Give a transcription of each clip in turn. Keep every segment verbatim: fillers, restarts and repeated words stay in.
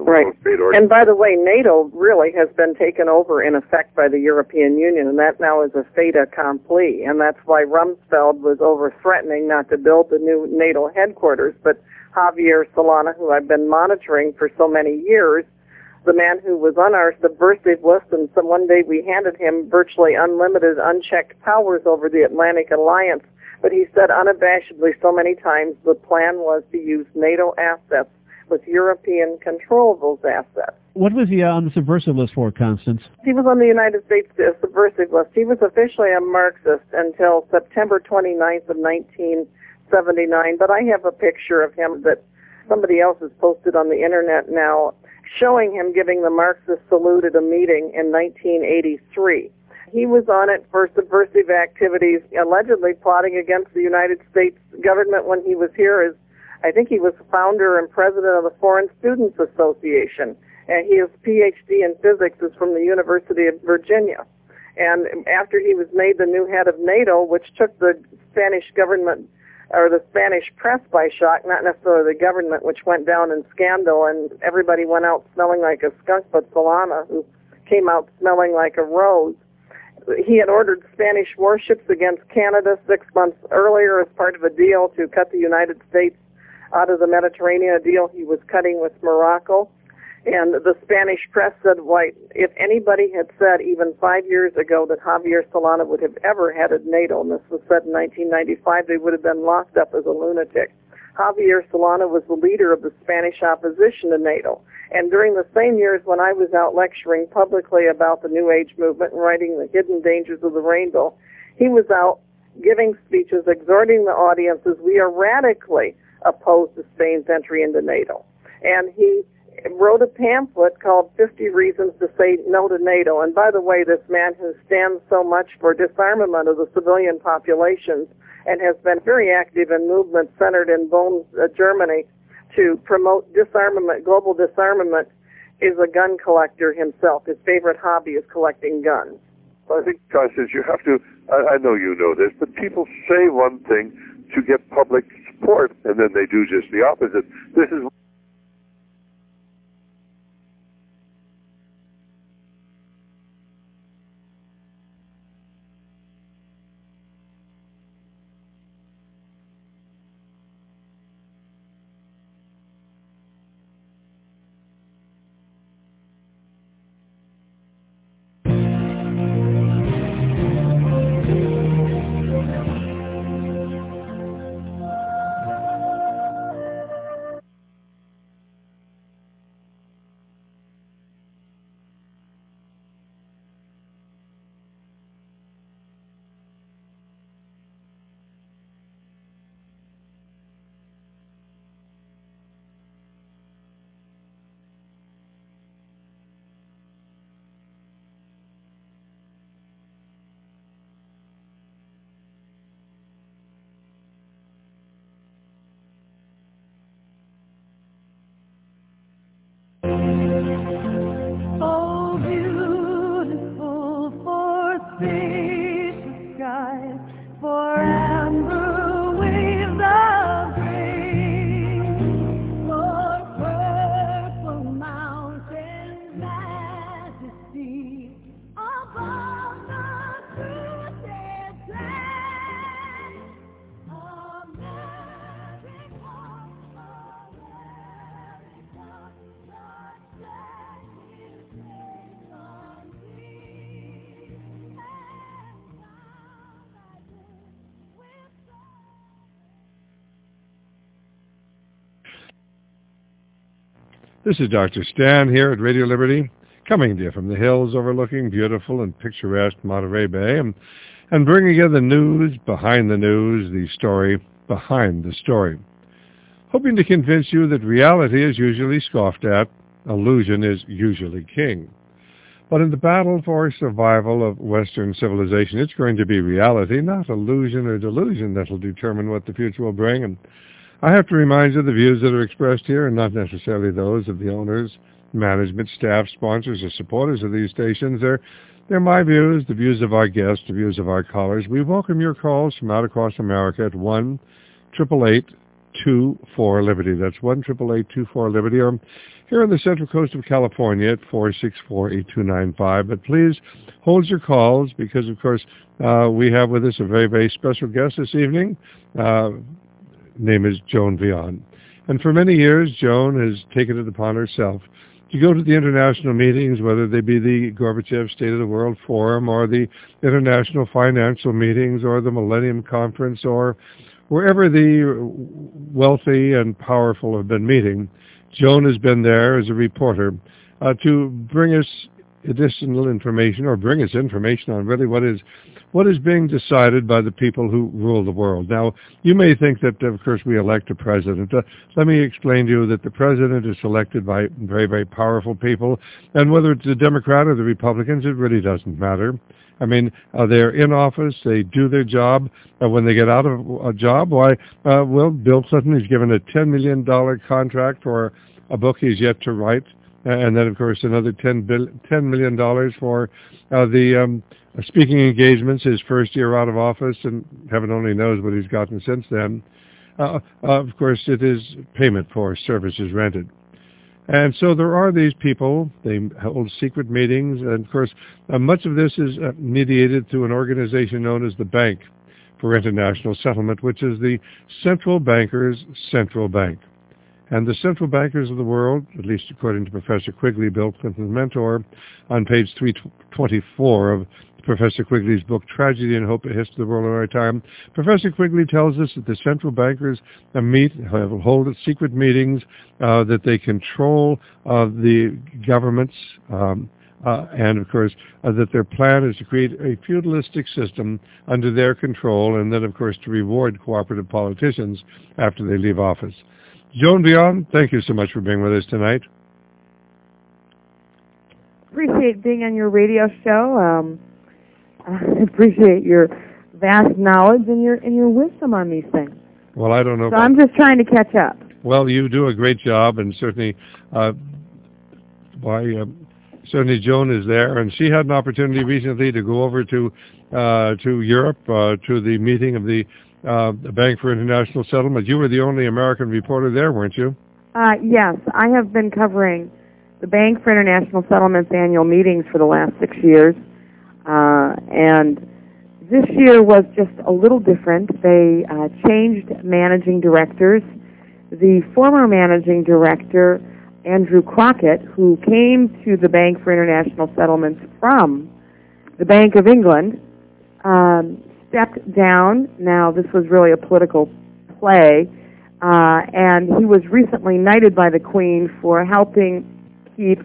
Right. And by the way, NATO really has been taken over in effect by the European Union, and that now is a fait accompli. And that's why Rumsfeld was over threatening not to build the new NATO headquarters. But Javier Solana, who I've been monitoring for so many years, the man who was on our subversive list, and so one day we handed him virtually unlimited, unchecked powers over the Atlantic Alliance. But he said unabashedly so many times the plan was to use NATO assets with European control of those assets. What was he on the subversive list for, Constance? He was on the United States subversive list. He was officially a Marxist until September twenty-ninth of nineteen seventy-nine, but I have a picture of him that somebody else has posted on the internet now, showing him giving the Marxist salute at a meeting in nineteen eighty-three. He was on it for subversive activities, allegedly plotting against the United States government when he was here as, I think he was founder and president of the Foreign Students Association. And his P H D in physics is from the University of Virginia. And after he was made the new head of NATO, which took the Spanish government or the Spanish press by shock, not necessarily the government, which went down in scandal, and everybody went out smelling like a skunk but Solana, who came out smelling like a rose. He had ordered Spanish warships against Canada six months earlier as part of a deal to cut the United States out of the Mediterranean, a deal he was cutting with Morocco. And the Spanish press said, why, if anybody had said even five years ago that Javier Solana would have ever headed NATO, and this was said in nineteen ninety-five, they would have been locked up as a lunatic. Javier Solana was the leader of the Spanish opposition to NATO. And during the same years when I was out lecturing publicly about the New Age movement and writing The Hidden Dangers of the Rainbow, he was out giving speeches, exhorting the audiences, we are radically opposed to Spain's entry into NATO. And he wrote a pamphlet called fifty Reasons to Say No to NATO. And by the way, this man who stands so much for disarmament of the civilian populations and has been very active in movements centered in Bonn, uh, Germany, to promote disarmament, global disarmament, is a gun collector himself. His favorite hobby is collecting guns. I think, Constance, you have to, I, I know you know this, but people say one thing to get public support, and then they do just the opposite. This is This is Doctor Stan here at Radio Liberty, coming to you from the hills overlooking beautiful and picturesque Monterey Bay, and, and bringing you the news behind the news, the story behind the story. Hoping to convince you that reality is usually scoffed at, illusion is usually king. But in the battle for survival of Western civilization, it's going to be reality, not illusion or delusion, that will determine what the future will bring. And I have to remind you the views that are expressed here are not necessarily those of the owners, management, staff, sponsors, or supporters of these stations. They're, they're my views, the views of our guests, the views of our callers. We welcome your calls from out across America at one eight eight eight, two four, Liberty. That's one eight eight eight, two four, Liberty. Or here on the Central Coast of California at four six four, eight two nine five. But please hold your calls because, of course, uh, we have with us a very, very special guest this evening. Uh, name is Joan Vian. And for many years, Joan has taken it upon herself to go to the international meetings, whether they be the Gorbachev State of the World Forum or the international financial meetings or the Millennium Conference or wherever the wealthy and powerful have been meeting. Joan has been there as a reporter uh, to bring us additional information or bring us information on really what is what is being decided by the people who rule the world. Now, you may think that, of course, we elect a president. Uh, let me explain to you that the president is selected by very, very powerful people, and whether it's the Democrat or the Republicans, it really doesn't matter. I mean, uh, they're in office, they do their job. Uh, when they get out of a job, why, uh, well, Bill Clinton is given a ten million dollars contract for a book he's yet to write, and then, of course, another ten million dollars for uh, the um, speaking engagements his first year out of office, and heaven only knows what he's gotten since then. Uh, uh, of course, it is payment for services rented. And so there are these people, they hold secret meetings, and of course, uh, much of this is uh, mediated through an organization known as the Bank for International Settlement, which is the central bankers' central bank. And the central bankers of the world, at least according to Professor Quigley, Bill Clinton's mentor, on page three twenty-four of Professor Quigley's book, Tragedy and Hope, A History of the World in Our Time, Professor Quigley tells us that the central bankers uh, meet, have, hold secret meetings, uh, that they control uh, the governments, um, uh, and, of course, uh, that their plan is to create a feudalistic system under their control, and then, of course, to reward cooperative politicians after they leave office. Joan Vian, thank you so much for being with us tonight. Appreciate being on your radio show. Um, I appreciate your vast knowledge and your and your wisdom on these things. Well, I don't know. So I'm just trying to catch up. Well, you do a great job, and certainly, uh, why, uh, certainly Joan is there, and she had an opportunity recently to go over to uh, to Europe uh, to the meeting of the, uh, the Bank for International Settlement. You were the only American reporter there, weren't you? Uh, yes, I have been covering the Bank for International Settlements annual meetings for the last six years. Uh, and this year was just a little different. They uh, changed managing directors. The former managing director, Andrew Crockett, who came to the Bank for International Settlements from the Bank of England, um, stepped down. Now, this was really a political play, uh, and he was recently knighted by the Queen for helping keep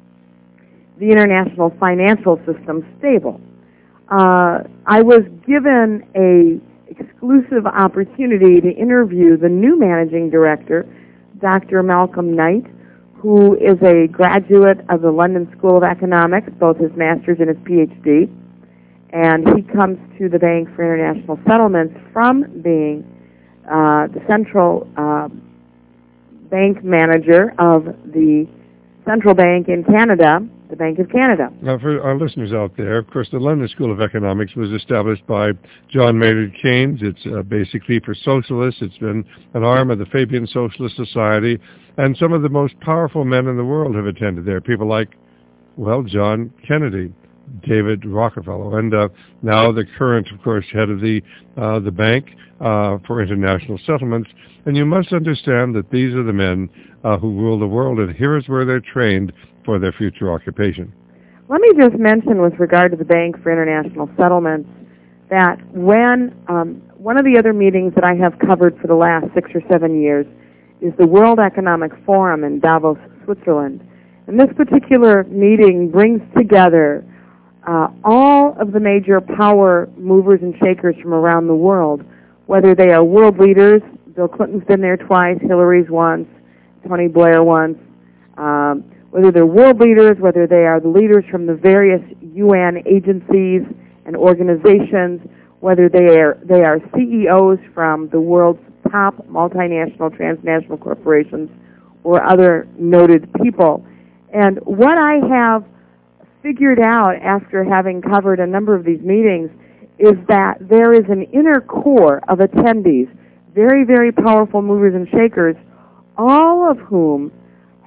the international financial system stable. Uh, I was given a exclusive opportunity to interview the new managing director, Doctor Malcolm Knight, who is a graduate of the London School of Economics, both his master's and his P H D, and he comes to the Bank for International Settlements from being uh, the central uh, bank manager of the central bank in Canada, the Bank of Canada. Now, for our listeners out there, of course, the London School of Economics was established by John Maynard Keynes. It's uh, basically for socialists. It's been an arm of the Fabian Socialist Society, and some of the most powerful men in the world have attended there. People like, well, John Kennedy, David Rockefeller, and uh, now the current, of course, head of the uh, the Bank uh, for International Settlements. And you must understand that these are the men uh, who rule the world, and here is where they're trained for their future occupation. Let me just mention with regard to the Bank for International Settlements that when um, one of the other meetings that I have covered for the last six or seven years is the World Economic Forum in Davos, Switzerland. And this particular meeting brings together uh, all of the major power movers and shakers from around the world, whether they are world leaders. Bill Clinton's been there twice, Hillary's once, Tony Blair once, um, whether they're world leaders, whether they are the leaders from the various U N agencies and organizations, whether they are they are C E Os from the world's top multinational, transnational corporations, or other noted people. And what I have figured out after having covered a number of these meetings is that there is an inner core of attendees, very, very powerful movers and shakers, all of whom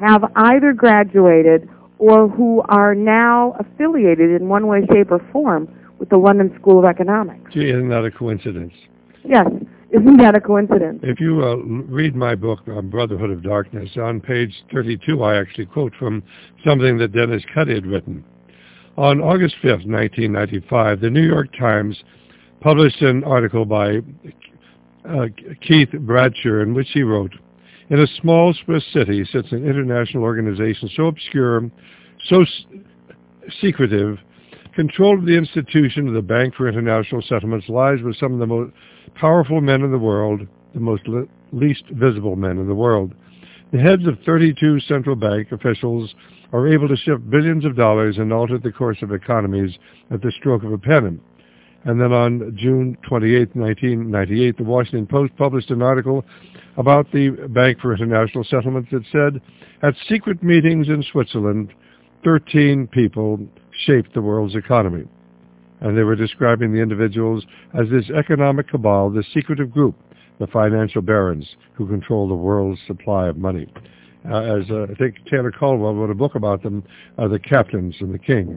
have either graduated or who are now affiliated in one way, shape, or form with the London School of Economics. Gee, isn't that a coincidence? Yes, isn't that a coincidence? If you uh, read my book, uh, Brotherhood of Darkness, on page thirty-two, I actually quote from something that Dennis Cuddy had written. On August fifth, nineteen ninety-five, the New York Times published an article by uh, Keith Bradshaw in which he wrote, "In a small Swiss city sits an international organization so obscure, so s- secretive, control of the institution of the Bank for International Settlements lies with some of the most powerful men in the world, the most le- least visible men in the world. The heads of thirty-two central bank officials are able to shift billions of dollars and alter the course of economies at the stroke of a pen." And then on June twenty-eighth, nineteen ninety-eight, the Washington Post published an article about the Bank for International Settlements that said, "At secret meetings in Switzerland, thirteen people shaped the world's economy." And they were describing the individuals as this economic cabal, this secretive group, the financial barons who control the world's supply of money. Uh, as uh, I think Taylor Caldwell wrote a book about them, uh, the captains and the kings.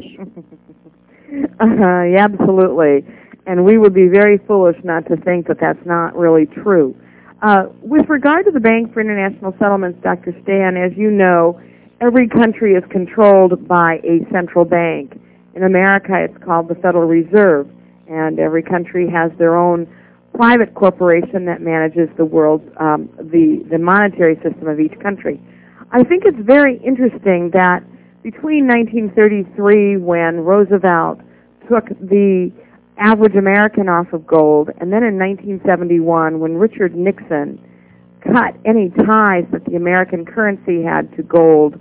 Uh, yeah, absolutely. And we would be very foolish not to think that that's not really true. Uh, with regard to the Bank for International Settlements, Doctor Stan, as you know, every country is controlled by a central bank. In America, it's called the Federal Reserve, and every country has their own private corporation that manages the world, um, the, the monetary system of each country. I think it's very interesting that between nineteen thirty-three, when Roosevelt took the average American off of gold, and then in nineteen seventy-one, when Richard Nixon cut any ties that the American currency had to gold,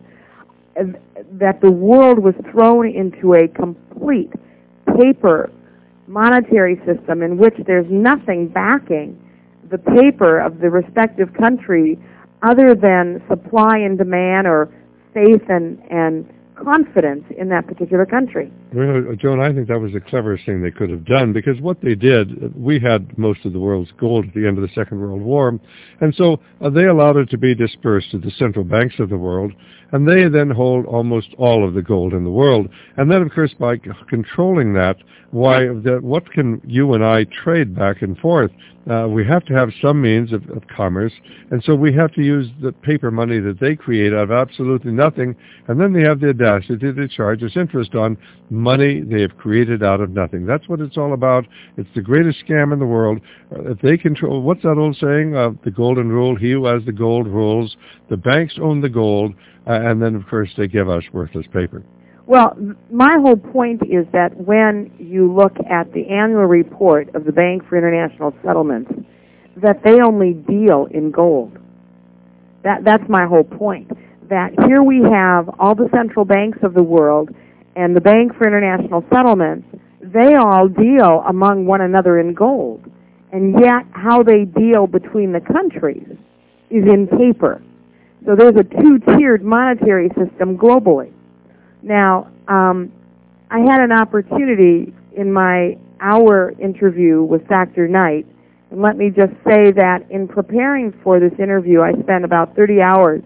that the world was thrown into a complete paper monetary system in which there's nothing backing the paper of the respective country other than supply and demand or faith and, and confidence in that particular country. Well, Joan, I think that was the cleverest thing they could have done, because what they did, we had most of the world's gold at the end of the Second World War, and so uh, they allowed it to be dispersed to the central banks of the world, and they then hold almost all of the gold in the world. And then, of course, by c- controlling that, why, the, what can you and I trade back and forth? Uh, we have to have some means of, of commerce, and so we have to use the paper money that they create out of absolutely nothing, and then they have the audacity to charge us interest on money they have created out of nothing. That's what it's all about. It's the greatest scam in the world. Uh, if they control, what's that old saying? Uh, the golden rule, he who has the gold rules. The banks own the gold, uh, and then, of course, they give us worthless paper. Well, my whole point is that when you look at the annual report of the Bank for International Settlements, that they only deal in gold. That, that's my whole point. That here we have all the central banks of the world and the Bank for International Settlements, they all deal among one another in gold. And yet how they deal between the countries is in paper. So there's a two-tiered monetary system globally. Now, um, I had an opportunity in my hour interview with Doctor Knight, and let me just say that in preparing for this interview, I spent about thirty hours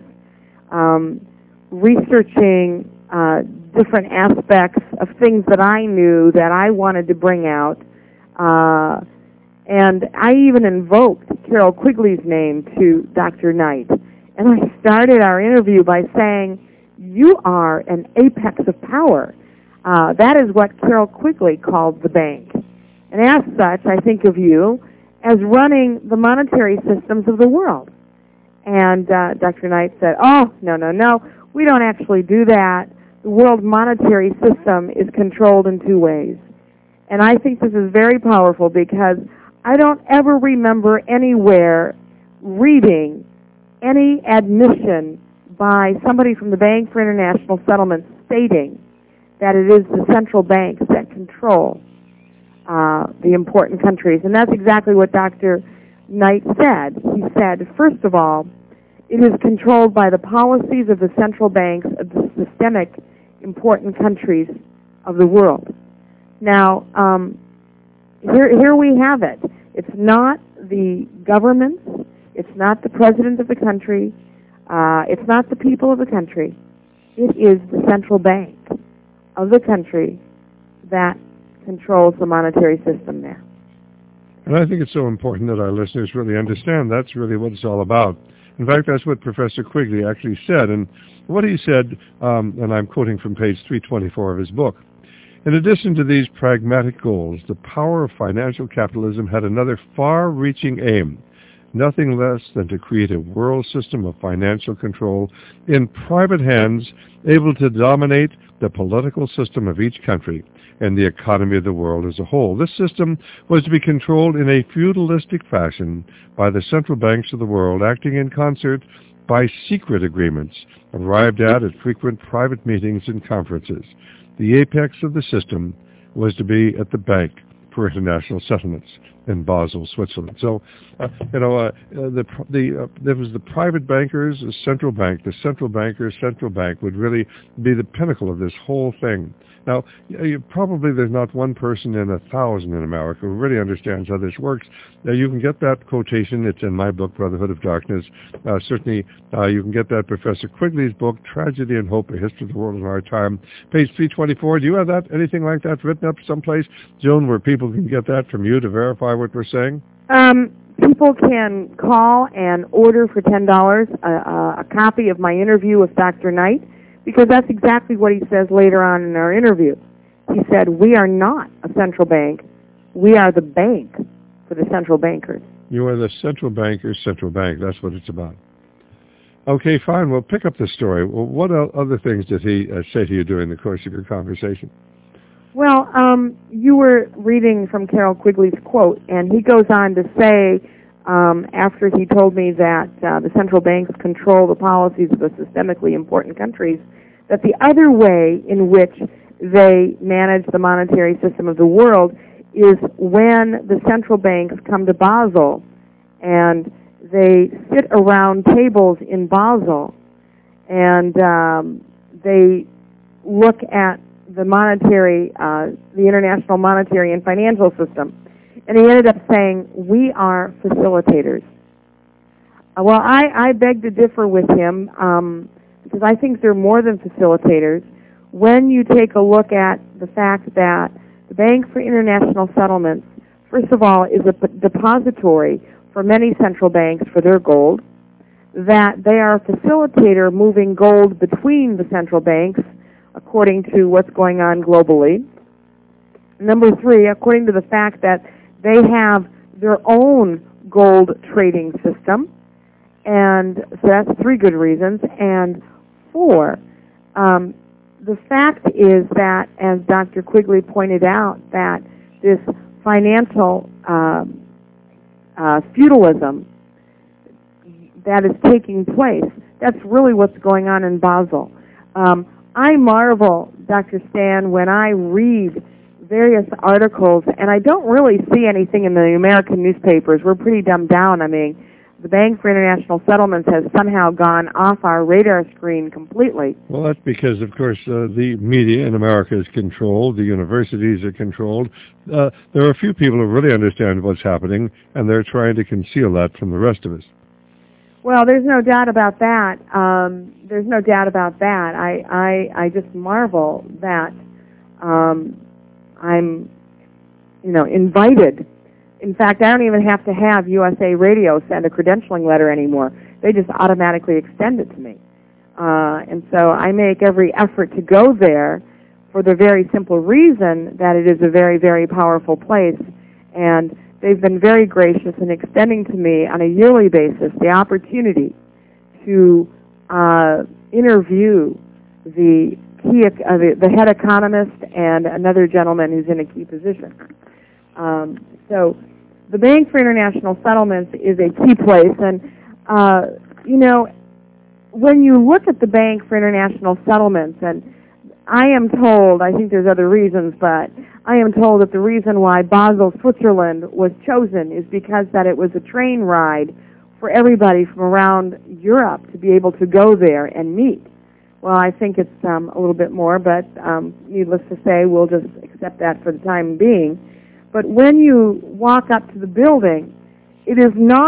um, researching uh, different aspects of things that I knew that I wanted to bring out, uh, and I even invoked Carroll Quigley's name to Doctor Knight, and I started our interview by saying, "You are an apex of power." Uh, that is what Carroll Quigley called the bank. And as such, I think of you as running the monetary systems of the world. And uh, Doctor Knight said, "Oh, no, no, no, we don't actually do that. The world monetary system is controlled in two ways." And I think this is very powerful because I don't ever remember anywhere reading any admission by somebody from the Bank for International Settlements stating that it is the central banks that control uh, the important countries. And that's exactly what Doctor Knight said. He said, first of all, it is controlled by the policies of the central banks of the systemic important countries of the world. Now, um, here, here we have it. It's not the governments. It's not the president of the country. Uh, it's not the people of the country. It is the central bank of the country that controls the monetary system there. And I think it's so important that our listeners really understand that's really what it's all about. In fact, that's what Professor Quigley actually said. And what he said, um, and I'm quoting from page three twenty-four of his book, in addition to these pragmatic goals, the power of financial capitalism had another far-reaching aim, nothing less than to create a world system of financial control in private hands, able to dominate the political system of each country and the economy of the world as a whole. This system was to be controlled in a feudalistic fashion by the central banks of the world, acting in concert by secret agreements arrived at at frequent private meetings and conferences. The apex of the system was to be at the Bank for International Settlements in Basel, Switzerland. So, uh, you know, uh, the the uh, there was the private bankers, the central bank. The central bankers, central bank would really be the pinnacle of this whole thing. Now, you, probably there's not one person in a thousand in America who really understands how this works. Now, you can get that quotation. It's in my book, Brotherhood of Darkness. Uh, certainly, uh, you can get that Professor Quigley's book, Tragedy and Hope, A History of the World in Our Time, page three twenty-four. Do you have that, anything like that written up someplace, Joan, where people can get that from you to verify what we're saying? Um, people can call and order for ten dollars a, a, a copy of my interview with Doctor Knight, because that's exactly what he says later on in our interview. He said, we are not a central bank. We are the bank for the central bankers. You are the central banker's central bank. That's what it's about. Okay, fine. We'll pick up the story. Well, what other things did he uh, say to you during the course of your conversation? Well, um, you were reading from Carroll Quigley's quote, and he goes on to say, um, after he told me that uh, the central banks control the policies of the systemically important countries, that the other way in which they manage the monetary system of the world is when the central banks come to Basel and they sit around tables in Basel and um, they look at the monetary, uh, the international monetary and financial system. And he ended up saying, we are facilitators. Uh, well, I, I beg to differ with him, um, because I think they're more than facilitators. When you take a look at the fact that the Bank for International Settlements, first of all, is a p- depository for many central banks for their gold, that they are a facilitator moving gold between the central banks according to what's going on globally. Number three, according to the fact that they have their own gold trading system. And so that's three good reasons. And four, um, the fact is that, as Doctor Quigley pointed out, that this financial um, uh, feudalism that is taking place, that's really what's going on in Basel. Um, I marvel, Doctor Stan, when I read various articles, and I don't really see anything in the American newspapers. We're pretty dumbed down. I mean, the Bank for International Settlements has somehow gone off our radar screen completely. Well, that's because, of course, uh, the media in America is controlled. The universities are controlled. Uh, there are a few people who really understand what's happening, and they're trying to conceal that from the rest of us. Well, there's no doubt about that. Um, there's no doubt about that. I, I, I just marvel that um, I'm, you know, invited. In fact, I don't even have to have U S A Radio send a credentialing letter anymore. They just automatically extend it to me. Uh, and so I make every effort to go there for the very simple reason that it is a very, very powerful place. And they've been very gracious in extending to me on a yearly basis the opportunity to uh, interview the key, uh, the, the head economist and another gentleman who's in a key position. Um, so the Bank for International Settlements is a key place, and uh, you know, when you look at the Bank for International Settlements, and I am told, I think there's other reasons, but I am told that the reason why Basel, Switzerland was chosen is because that it was a train ride for everybody from around Europe to be able to go there and meet. Well, I think it's um, a little bit more, but um, needless to say, we'll just accept that for the time being. But when you walk up to the building, it is not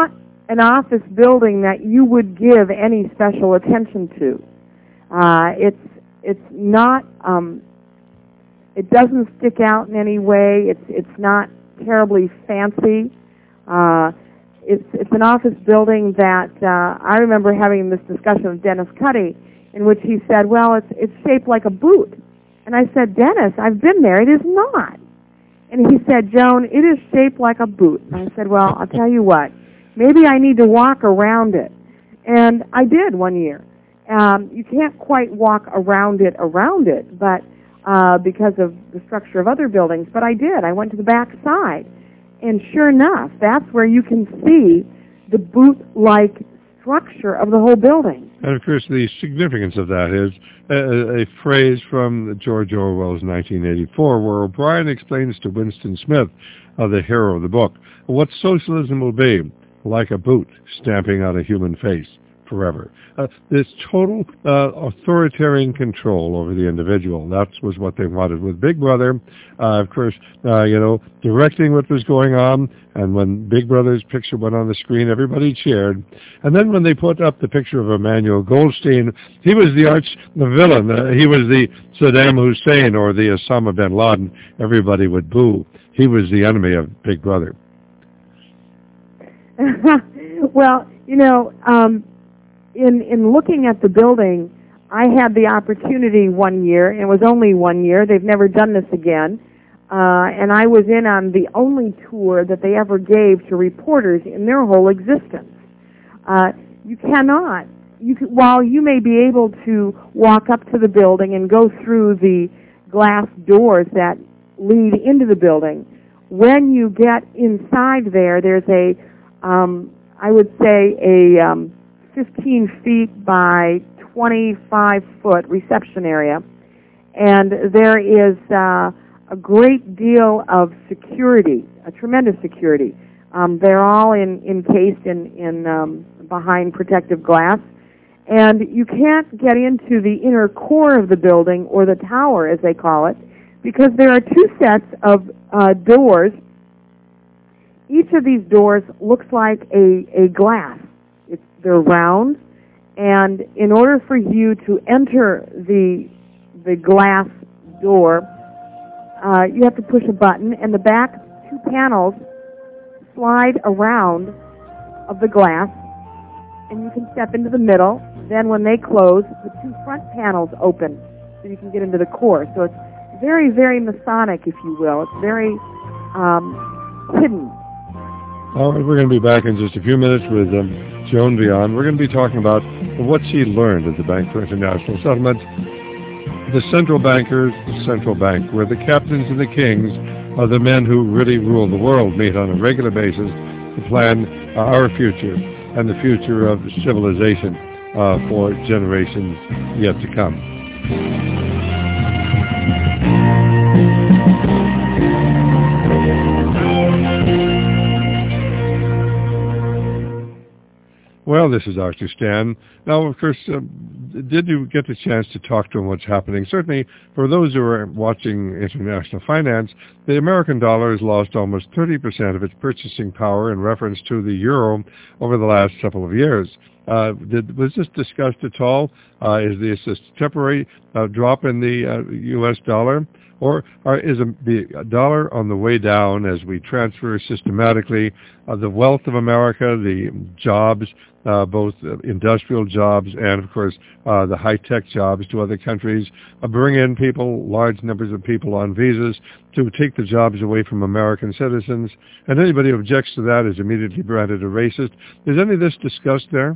an office building that you would give any special attention to. Uh, it's it's not um, it doesn't stick out in any way. It's it's not terribly fancy. Uh, it's it's an office building that uh, I remember having this discussion with Dennis Cuddy, in which he said, "Well, it's it's shaped like a boot," and I said, "Dennis, I've been there. It is not." And he said, "Joan, it is shaped like a boot." And I said, "Well, I'll tell you what. Maybe I need to walk around it," and I did one year. Um, you can't quite walk around it around it, but uh, because of the structure of other buildings. But I did. I went to the back side, and sure enough, that's where you can see the boot-like structure of the whole building. And of course, the significance of that is a, a phrase from George Orwell's nineteen eighty-four, where O'Brien explains to Winston Smith, uh, the hero of the book, what socialism will be, like a boot stamping on a human face forever. Uh, this total uh, authoritarian control over the individual. That was what they wanted with Big Brother. Uh, of course, uh, you know, directing what was going on. And when Big Brother's picture went on the screen, everybody cheered. And then when they put up the picture of Emmanuel Goldstein, he was the arch the villain. Uh, he was the Saddam Hussein or the Osama bin Laden. Everybody would boo. He was the enemy of Big Brother. Well, you know, um, in in looking at the building, I had the opportunity one year, and it was only one year. They've never done this again. Uh, and I was in on the only tour that they ever gave to reporters in their whole existence. Uh, you cannot, you can, while you may be able to walk up to the building and go through the glass doors that lead into the building, when you get inside there, there's a, um, I would say, a um, fifteen feet by twenty-five foot reception area, and there is uh, a great deal of security, a tremendous security. Um, they're all in, encased in, in um, behind protective glass, and you can't get into the inner core of the building, or the tower as they call it, because there are two sets of uh, doors. Each of these doors looks like a, a glass. It's, they're round, and in order for you to enter the the glass door, uh, you have to push a button, and the back two panels slide around of the glass, and you can step into the middle. Then when they close, the two front panels open, so you can get into the core. So it's very, very Masonic, if you will. It's very um, hidden. All right, we're going to be back in just a few minutes with um, Joan Vion. We're going to be talking about what she learned at the Bank for International Settlement, the central bankers, the central bank, where the captains and the kings are the men who really rule the world, meet on a regular basis to plan our future and the future of civilization uh, for generations yet to come. Well, this is Arthur Stan. Now, of course, uh, did you get the chance to talk to him what's happening? Certainly, for those who are watching international finance, the American dollar has lost almost thirty percent of its purchasing power in reference to the euro over the last couple of years. Uh, did, was this discussed at all? Uh, is this a temporary uh, drop in the uh, U S dollar? Or, or is a, the dollar on the way down as we transfer systematically uh, the wealth of America, the jobs, uh, both uh, industrial jobs and, of course, uh, the high-tech jobs to other countries, uh, bring in people, large numbers of people on visas to take the jobs away from American citizens, and anybody who objects to that is immediately branded a racist. Is any of this discussed there?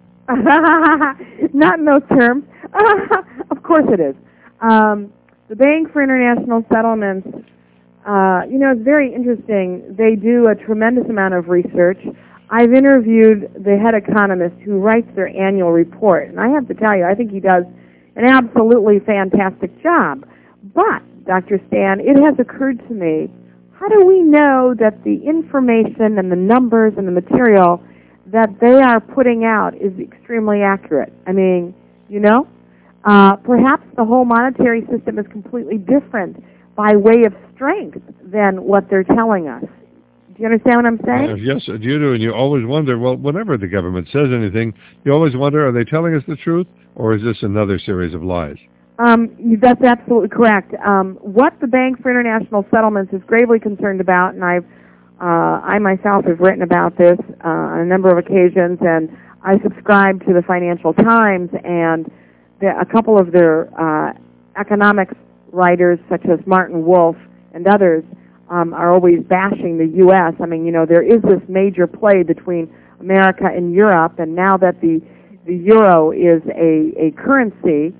Not in those terms. Of course it is. Um, The Bank for International Settlements, uh, you know, it's very interesting. They do a tremendous amount of research. I've interviewed the head economist who writes their annual report, and I have to tell you, I think he does an absolutely fantastic job. But, Doctor Stan, it has occurred to me, how do we know that the information and the numbers and the material that they are putting out is extremely accurate? I mean, you know? Uh, perhaps the whole monetary system is completely different by way of strength than what they're telling us. Do you understand what I'm saying? Uh, yes, you do, and you always wonder, well, whenever the government says anything, you always wonder, are they telling us the truth, or is this another series of lies? Um, that's absolutely correct. Um, what the Bank for International Settlements is gravely concerned about, and I've, uh, I myself have written about this uh, on a number of occasions, and I subscribe to the Financial Times, and the, a couple of their uh, economics writers, such as Martin Wolf and others, um, are always bashing the U S I mean, you know, there is this major play between America and Europe, and now that the the euro is a, a currency,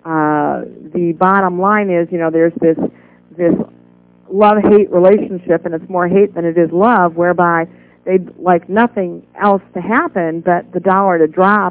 uh, the bottom line is, you know, there's this this love-hate relationship, and it's more hate than it is love, whereby they'd like nothing else to happen but the dollar to drop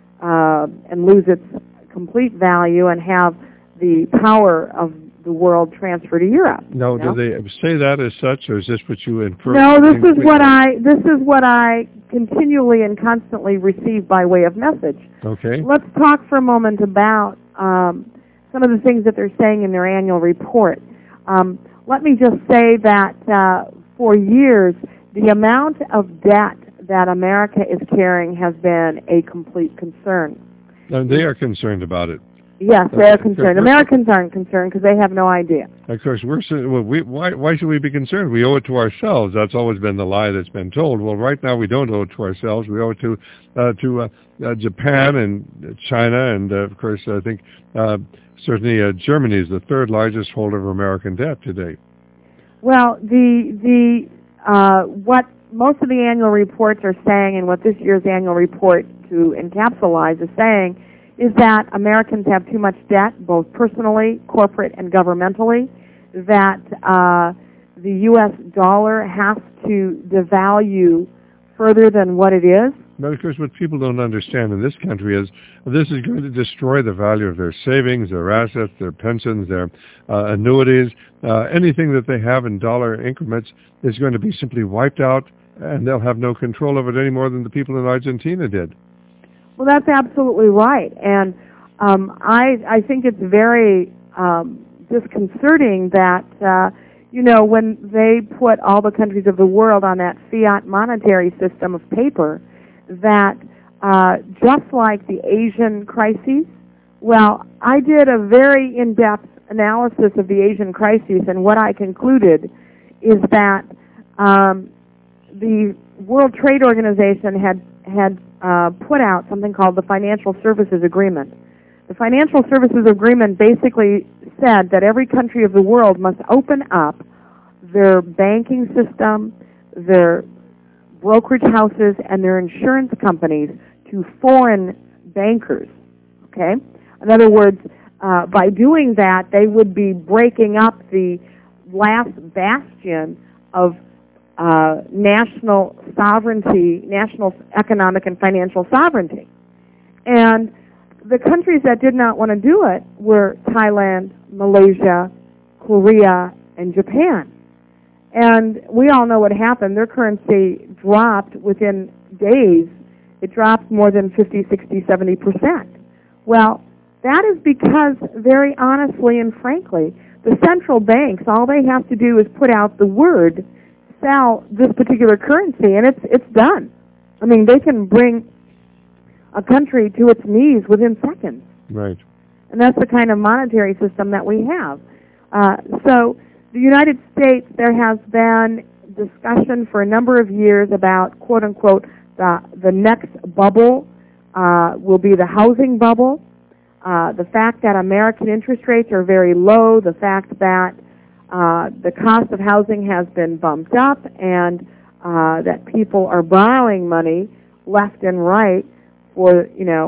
uh, and lose its complete value and have the power of the world transfer to Europe. No, you know? do they say that as such, or is this what you infer? No, this is what I this is what I continually and constantly receive by way of message. Okay. Let's talk for a moment about um, some of the things that they're saying in their annual report. Um, let me just say that uh, for years, the amount of debt that America is carrying has been a complete concern. And they are concerned about it. Yes, they're concerned. Americans aren't concerned because they have no idea. Of course, we're well, we, why, why should we be concerned? We owe it to ourselves. That's always been the lie that's been told. Well, right now we don't owe it to ourselves. We owe it to uh, to uh, uh, Japan and China, and uh, of course, I think uh, certainly uh, Germany is the third largest holder of American debt today. Well, the the uh, what most of the annual reports are saying, and what this year's annual report to encapsulate is saying, is that Americans have too much debt, both personally, corporate, and governmentally, that uh, the U S dollar has to devalue further than what it is. But of course, what people don't understand in this country is this is going to destroy the value of their savings, their assets, their pensions, their uh, annuities. Uh, anything that they have in dollar increments is going to be simply wiped out, and they'll have no control of it any more than the people in Argentina did. Well, that's absolutely right, and um, I I think it's very um, disconcerting that uh, you know when they put all the countries of the world on that fiat monetary system of paper, that uh, just like the Asian crises, well, I did a very in-depth analysis of the Asian crises, and what I concluded is that um, the World Trade Organization had had uh, put out something called the Financial Services Agreement. The Financial Services Agreement basically said that every country of the world must open up their banking system, their brokerage houses, and their insurance companies to foreign bankers. Okay? In other words, uh, by doing that, they would be breaking up the last bastion of Uh, national sovereignty, national economic and financial sovereignty. And the countries that did not want to do it were Thailand, Malaysia, Korea, and Japan. And we all know what happened. Their currency dropped within days. It dropped more than fifty, sixty, seventy percent. Well, that is because, very honestly and frankly, the central banks, all they have to do is put out the word, sell this particular currency, and it's it's done. I mean, they can bring a country to its knees within seconds. Right. And that's the kind of monetary system that we have. Uh, so the United States, there has been discussion for a number of years about, quote-unquote, the, the next bubble uh, will be the housing bubble. Uh, the fact that American interest rates are very low, the fact that Uh, the cost of housing has been bumped up, and uh, that people are borrowing money left and right for, you know,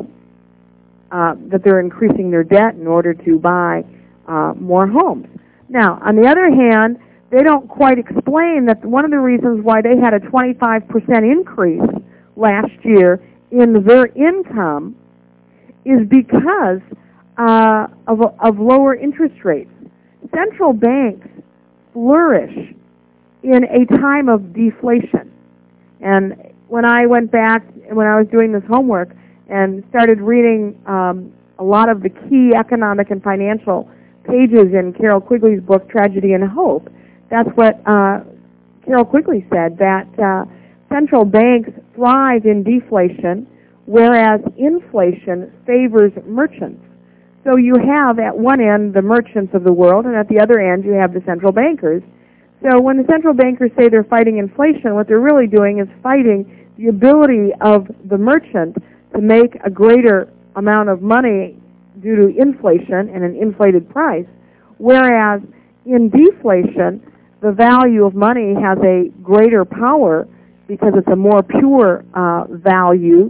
uh, that they're increasing their debt in order to buy uh, more homes. Now, on the other hand, they don't quite explain that one of the reasons why they had a twenty-five percent increase last year in their income is because uh, of, of lower interest rates. Central banks flourish in a time of deflation. And when I went back, when I was doing this homework and started reading um, a lot of the key economic and financial pages in Carol Quigley's book, Tragedy and Hope, that's what uh, Carol Quigley said, that uh, central banks thrive in deflation, whereas inflation favors merchants. So you have at one end the merchants of the world, and at the other end you have the central bankers. So when the central bankers say they're fighting inflation, what they're really doing is fighting the ability of the merchant to make a greater amount of money due to inflation and an inflated price, whereas in deflation, the value of money has a greater power because it's a more pure uh, value,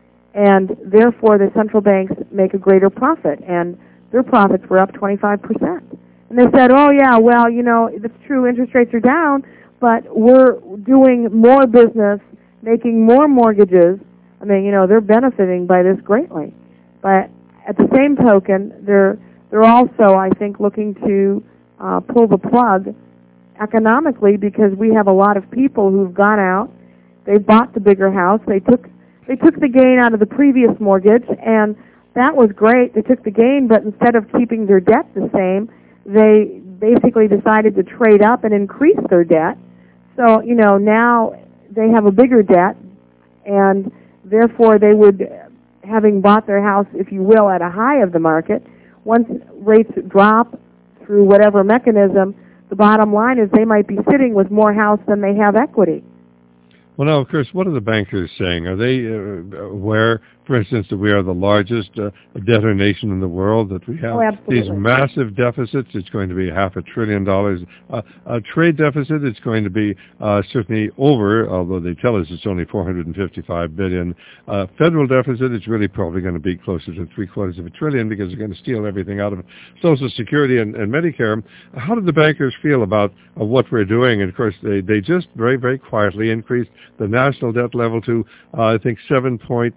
and therefore the central banks make a greater profit, and their profits were up twenty-five percent. And they said, oh yeah, well, you know, it's true, interest rates are down, but we're doing more business, making more mortgages. I mean, you know, they're benefiting by this greatly. But at the same token, they're they're also, I think, looking to uh, pull the plug economically, because we have a lot of people who've gone out, they bought the bigger house, they took they took the gain out of the previous mortgage, and that was great. They took the gain, but instead of keeping their debt the same, they basically decided to trade up and increase their debt. So, you know, now they have a bigger debt, and therefore they would, having bought their house, if you will, at a high of the market, once rates drop through whatever mechanism, the bottom line is they might be sitting with more house than they have equity. Well, now, Chris, what are the bankers saying? Are they uh, aware, for instance, that we are the largest uh, debtor nation in the world, that we have oh, these massive deficits? It's going to be half a trillion dollars. Uh, a trade deficit, it's going to be uh, certainly over, although they tell us it's only four hundred fifty-five billion dollars. Uh, federal deficit, it's really probably going to be closer to three quarters of a trillion, because they're going to steal everything out of Social Security and, and Medicare. How do the bankers feel about uh, what we're doing? And, of course, they, they just very, very quietly increased the national debt level to, uh, I think, seven point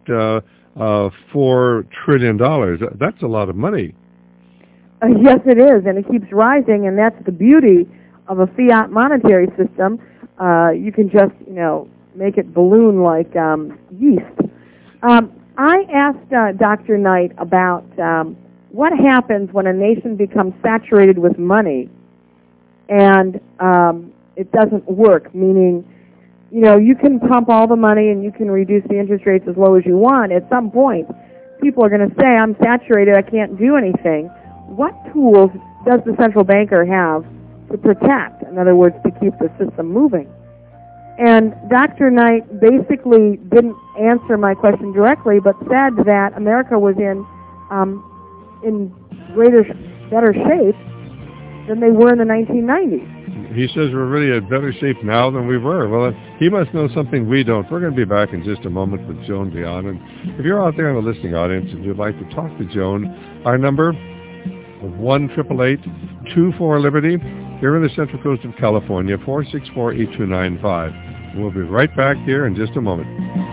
four trillion dollars. That's a lot of money. Uh, yes, it is, and it keeps rising, and that's the beauty of a fiat monetary system. Uh, you can just, you know, make it balloon like um, yeast. Um, I asked uh, Doctor Knight about um, what happens when a nation becomes saturated with money and um, it doesn't work, meaning, you know, you can pump all the money and you can reduce the interest rates as low as you want. At some point, people are going to say, I'm saturated, I can't do anything. What tools does the central banker have to protect, in other words, to keep the system moving? And Doctor Knight basically didn't answer my question directly, but said that America was in um, in greater, better shape than they were in the nineteen nineties. He says we're really in better shape now than we were. Well, he must know something we don't. We're going to be back in just a moment with Joan Vion. And if you're out there in the listening audience and you'd like to talk to Joan, our number is one eight eight eight, two four, Liberty. Here in the Central Coast of California, four six four, eight two nine five. We'll be right back here in just a moment.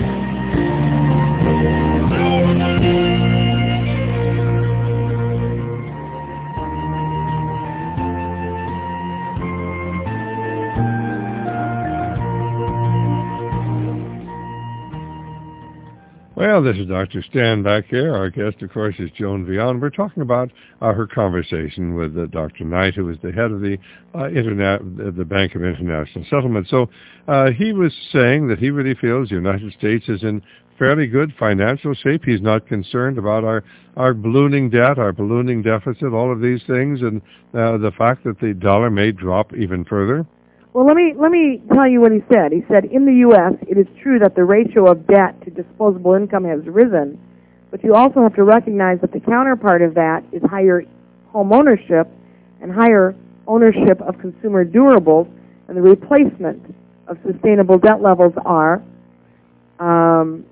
Well, this is Doctor Stan back here. Our guest, of course, is Joan Vion. We're talking about uh, her conversation with uh, Doctor Knight, who is the head of the uh, Internet, the Bank of International Settlement. So uh, he was saying that he really feels the United States is in fairly good financial shape. He's not concerned about our, our ballooning debt, our ballooning deficit, all of these things, and uh, the fact that the dollar may drop even further. Well, let me let me tell you what he said. He said, in the U S, it is true that the ratio of debt to disposable income has risen, but you also have to recognize that the counterpart of that is higher home ownership and higher ownership of consumer durables, and the replacement of sustainable debt levels are um,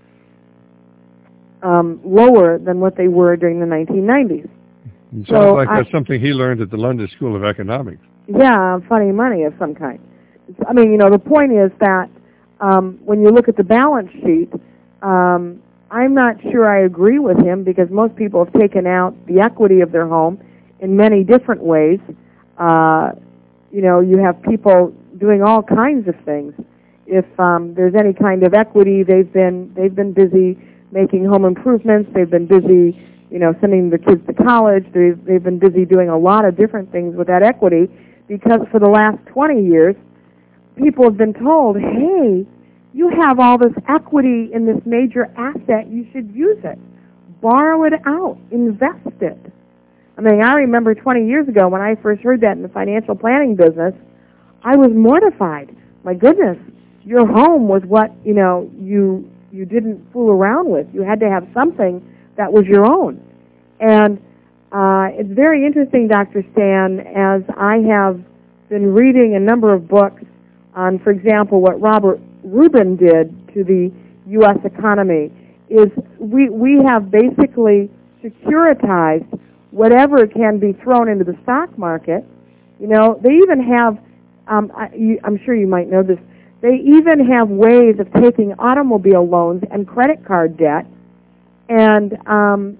um, lower than what they were during the nineteen nineties. It sounds so like that's I, something he learned at the London School of Economics. Yeah, funny money of some kind. I mean, you know, the point is that um, when you look at the balance sheet, um, I'm not sure I agree with him, because most people have taken out the equity of their home in many different ways. Uh, you know, you have people doing all kinds of things. If um, there's any kind of equity, they've been they've been busy making home improvements. They've been busy, you know, sending their kids to college. They've they've been busy doing a lot of different things with that equity. Because for the last twenty years, people have been told, hey, you have all this equity in this major asset, you should use it. Borrow it out. Invest it. I mean, I remember twenty years ago when I first heard that in the financial planning business, I was mortified. My goodness, your home was what, you know, you you didn't fool around with. You had to have something that was your own. And uh, it's very interesting, Doctor Stan, as I have been reading a number of books on, for example, what Robert Rubin did to the U S economy, is we, we have basically securitized whatever can be thrown into the stock market. You know, they even have, um, I, you, I'm sure you might know this, they even have ways of taking automobile loans and credit card debt and um,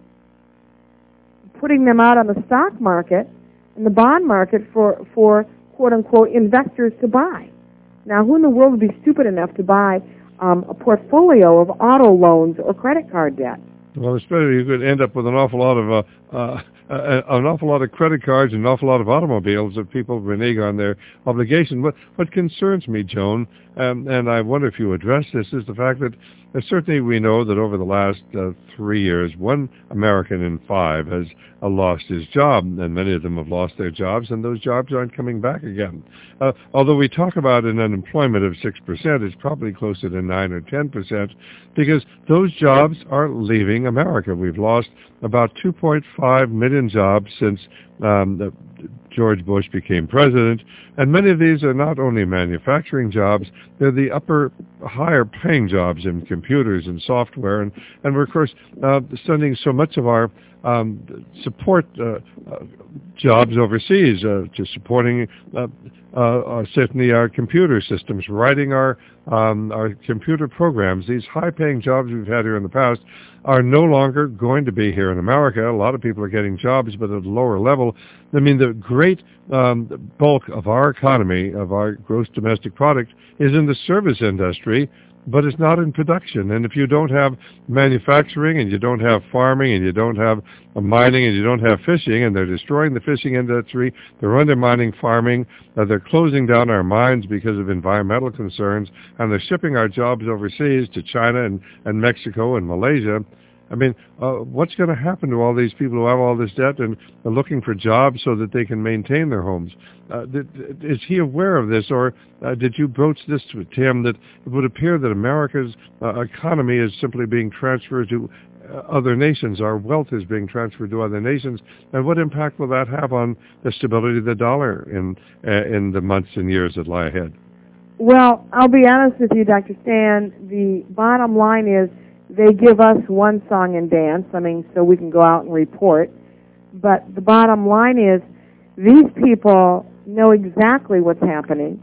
putting them out on the stock market and the bond market for, for quote-unquote investors to buy. Now, who in the world would be stupid enough to buy um, a portfolio of auto loans or credit card debt? Well, especially you could end up with an awful lot of uh, uh, uh, an awful lot of credit cards and an awful lot of automobiles if people renege on their obligation. What what concerns me, Joan, um, and I wonder if you address this, is the fact that uh, certainly we know that over the last uh, three years, one American in five has uh, lost his job, and many of them have lost their jobs, and those jobs aren't coming back again. Uh, although we talk about an unemployment of six percent, it's probably closer to nine or ten percent, because those jobs are leaving America. We've lost about two point five million jobs since um, the, George Bush became president, and many of these are not only manufacturing jobs, they're the upper, higher paying jobs in computers and software, and, and we're, of course, uh, sending so much of our um, support uh, uh, jobs overseas uh, to supporting uh, uh, certainly our computer systems, writing our um, our computer programs. These high-paying jobs we've had here in the past are no longer going to be here in America. A lot of people are getting jobs, but at a lower level. I mean, the great um, bulk of our economy, of our gross domestic product, is in the service industry, but it's not in production. And if you don't have manufacturing, and you don't have farming, and you don't have mining, and you don't have fishing, and they're destroying the fishing industry, they're undermining farming, uh, they're closing down our mines because of environmental concerns, and they're shipping our jobs overseas to China and, and Mexico and Malaysia. I mean, uh, what's going to happen to all these people who have all this debt and are looking for jobs so that they can maintain their homes? Uh, th- is he aware of this, or uh, did you broach this to him, that it would appear that America's uh, economy is simply being transferred to uh, other nations, our wealth is being transferred to other nations, and what impact will that have on the stability of the dollar in, uh, in the months and years that lie ahead? Well, I'll be honest with you, Doctor Stan, the bottom line is they give us one song and dance, I mean, so we can go out and report. But the bottom line is these people know exactly what's happening.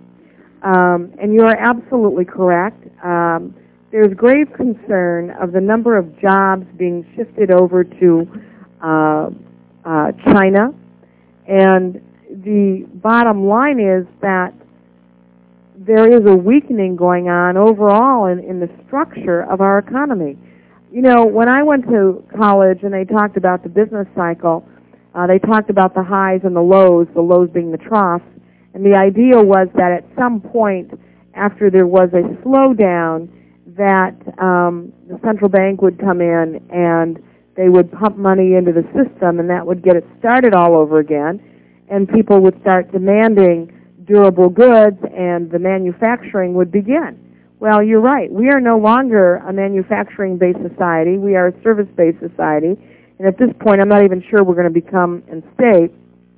Um, and you are absolutely correct. Um, there's grave concern of the number of jobs being shifted over to uh, uh, China. And the bottom line is that there is a weakening going on overall in, in the structure of our economy. You know, when I went to college and they talked about the business cycle, uh, they talked about the highs and the lows, the lows being the troughs, and the idea was that at some point after there was a slowdown that um, the central bank would come in and they would pump money into the system, and that would get it started all over again, and people would start demanding durable goods, and the manufacturing would begin. Well, you're right. We are no longer a manufacturing-based society. We are a service-based society. And at this point, I'm not even sure we're going to become and stay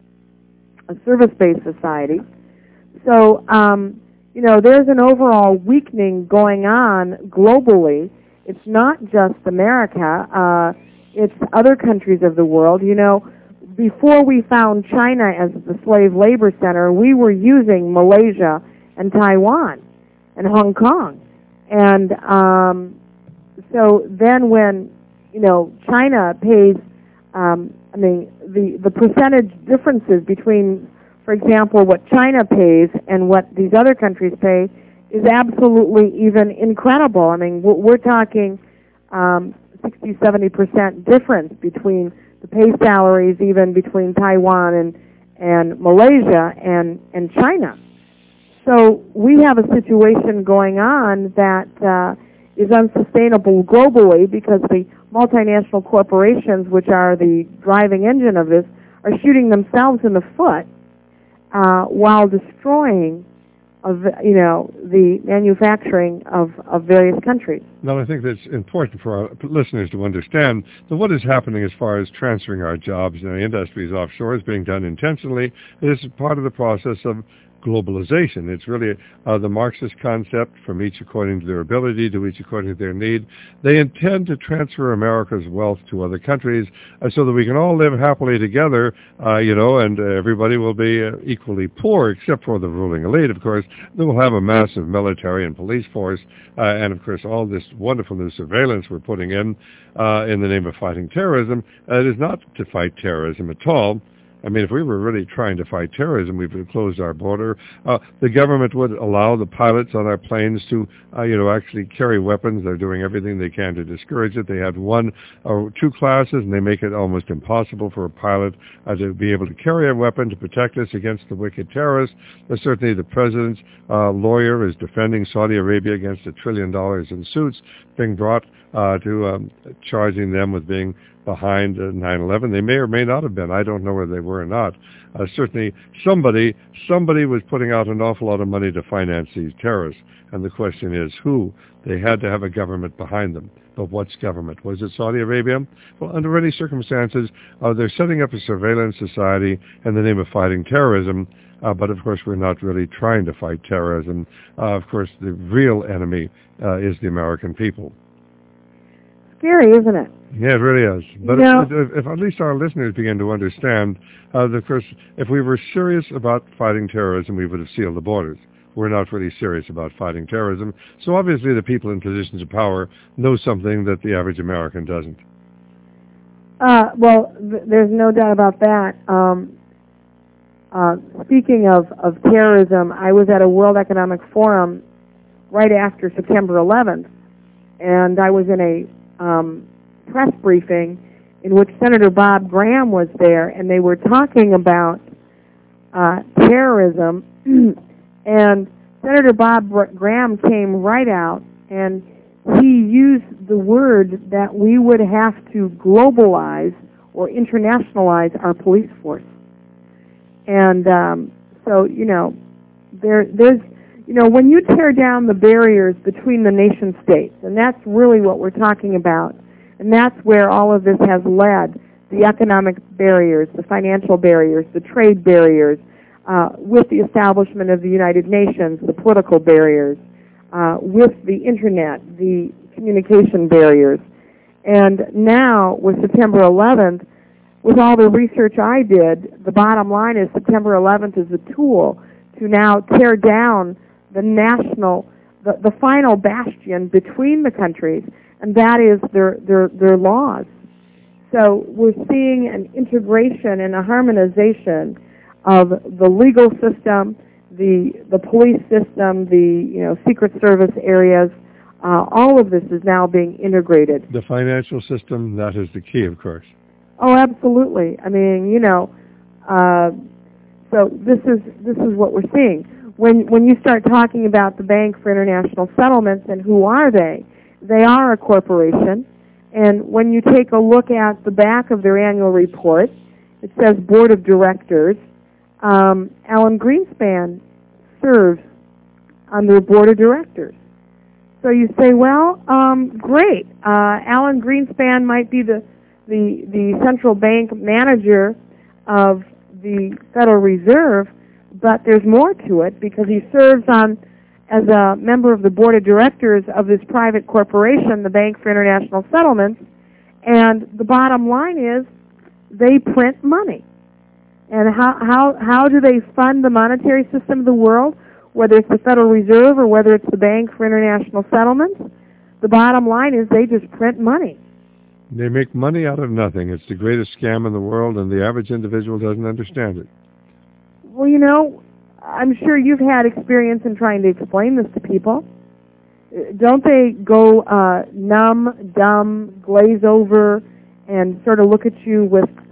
a service-based society. So, um, you know, there's an overall weakening going on globally. It's not just America. Uh, it's other countries of the world. You know, before we found China as the slave labor center, we were using Malaysia and Taiwan and Hong Kong. And um, so then when, you know, China pays, um, I mean, the, the percentage differences between, for example, what China pays and what these other countries pay is absolutely even incredible. I mean, we're talking um, sixty, seventy percent difference between the pay salaries even between Taiwan and, and Malaysia and, and China. So we have a situation going on that uh, is unsustainable globally because the multinational corporations, which are the driving engine of this, are shooting themselves in the foot uh, while destroying, of you know, the manufacturing of, of various countries. Now, I think that's important for our listeners to understand that what is happening as far as transferring our jobs in the industries offshore is being done intentionally. It is part of the process of globalization. It's really uh, the Marxist concept, from each according to their ability, to each according to their need. They intend to transfer America's wealth to other countries uh, so that we can all live happily together, uh, you know, and uh, everybody will be uh, equally poor, except for the ruling elite, of course. They will have a massive military and police force, uh, and, of course, all this wonderful new surveillance we're putting in uh, in the name of fighting terrorism. Uh, it is not to fight terrorism at all. I mean, if we were really trying to fight terrorism, we would close our border. Uh, the government would allow the pilots on our planes to, uh, you know, actually carry weapons. They're doing everything they can to discourage it. They have one or two classes, and they make it almost impossible for a pilot uh, to be able to carry a weapon to protect us against the wicked terrorists. Uh, certainly the president's uh, lawyer is defending Saudi Arabia against a trillion dollars in suits being brought uh, to um, charging them with being behind uh, nine eleven. They may or may not have been. I don't know whether they were or not. Uh, certainly somebody somebody was putting out an awful lot of money to finance these terrorists. And the question is who? They had to have a government behind them. But what's government? Was it Saudi Arabia? Well, under any circumstances, uh, they're setting up a surveillance society in the name of fighting terrorism. Uh, but, of course, we're not really trying to fight terrorism. Uh, of course, the real enemy uh, is the American people. Scary, isn't it? Yeah, it really is. But you know, if, if, if at least our listeners begin to understand, uh, that, of course, if we were serious about fighting terrorism, we would have sealed the borders. We're not really serious about fighting terrorism. So obviously the people in positions of power know something that the average American doesn't. Uh, well, th- there's no doubt about that. Um, uh, speaking of, of terrorism, I was at a World Economic Forum right after September eleventh, and I was in a um, press briefing in which Senator Bob Graham was there, and they were talking about uh, terrorism, and Senator Bob Graham came right out, and he used the word that we would have to globalize or internationalize our police force. And um, so, you know, there, there's, you know, when you tear down the barriers between the nation states, and that's really what we're talking about, and that's where all of this has led, the economic barriers, the financial barriers, the trade barriers, uh, with the establishment of the United Nations, the political barriers, uh, with the Internet, the communication barriers. And now, with September eleventh, with all the research I did, the bottom line is September eleventh is a tool to now tear down the national, the, the final bastion between the countries, and that is their, their, their laws. So we're seeing an integration and a harmonization of the legal system, the the police system, the you know Secret Service areas. Uh, all of this is now being integrated. The financial system, that is the key, of course. Oh, absolutely. I mean, you know, uh, so this is this is what we're seeing. When when you start talking about the Bank for International Settlements and who are they, they are a corporation. And when you take a look at the back of their annual report, it says Board of Directors. Um, Alan Greenspan serves on their Board of Directors. So you say, well, um, great. Uh, Alan Greenspan might be the, the the central bank manager of the Federal Reserve, but there's more to it because he serves on as a member of the board of directors of this private corporation, the Bank for International Settlements, and the bottom line is they print money. And how how how do they fund the monetary system of the world? Whether it's the Federal Reserve or whether it's the Bank for International Settlements, the bottom line is they just print money. They make money out of nothing. It's the greatest scam in the world, and the average individual doesn't understand it. Well, you know, I'm sure you've had experience in trying to explain this to people. Don't they go uh, numb, dumb, glaze over, and sort of look at you with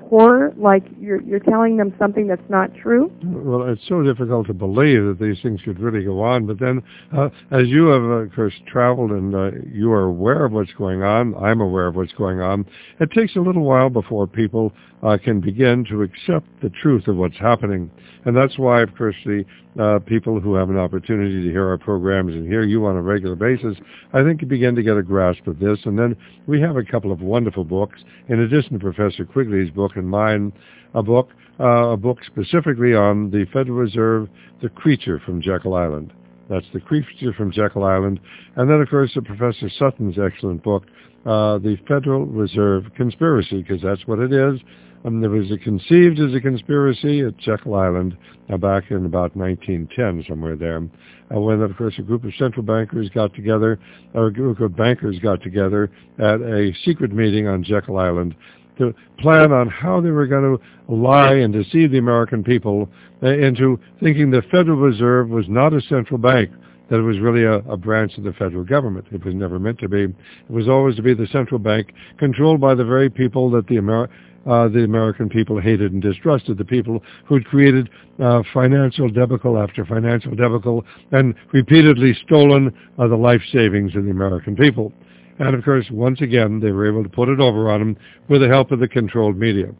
horror, like you're you're telling them something that's not true? Well, it's so difficult to believe that these things should really go on. But then, uh, as you have, uh, of course, traveled and uh, you are aware of what's going on, I'm aware of what's going on, it takes a little while before people uh, can begin to accept the truth of what's happening. And that's why, of course, the uh, people who have an opportunity to hear our programs and hear you on a regular basis, I think you begin to get a grasp of this. And then we have a couple of wonderful books, in addition to Professor Quigley's book and mine, a book, uh, a book specifically on the Federal Reserve, The Creature from Jekyll Island. That's The Creature from Jekyll Island. And then, of course, uh, Professor Sutton's excellent book, uh, The Federal Reserve Conspiracy, because that's what it is. Um, there was a conceived as a conspiracy at Jekyll Island uh, back in about nineteen ten, somewhere there, uh, when, of course, a group of central bankers got together, or a group of bankers got together at a secret meeting on Jekyll Island to plan on how they were going to lie and deceive the American people uh, into thinking the Federal Reserve was not a central bank, that it was really a, a branch of the federal government. It was never meant to be. It was always to be the central bank, controlled by the very people that the Amer- uh, the American people hated and distrusted, the people who had created uh, financial debacle after financial debacle and repeatedly stolen uh, the life savings of the American people. And, of course, once again, they were able to put it over on them with the help of the controlled media.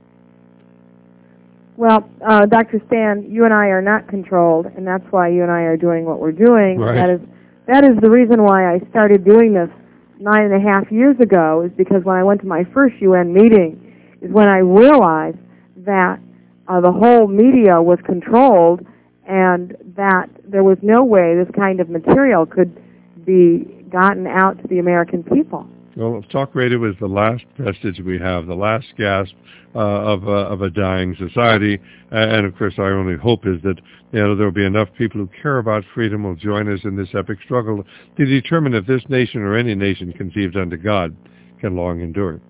Well, uh, Doctor Stan, you and I are not controlled, and that's why you and I are doing what we're doing. Right. That is, that is the reason why I started doing this nine and a half years ago, is because when I went to my first U N meeting, is when I realized that uh, the whole media was controlled and that there was no way this kind of material could be gotten out to the American people. Well, talk radio is the last vestige we have, the last gasp uh, of, uh, of a dying society. And, of course, our only hope is that you know, there will be enough people who care about freedom will join us in this epic struggle to determine if this nation or any nation conceived unto God can long endure.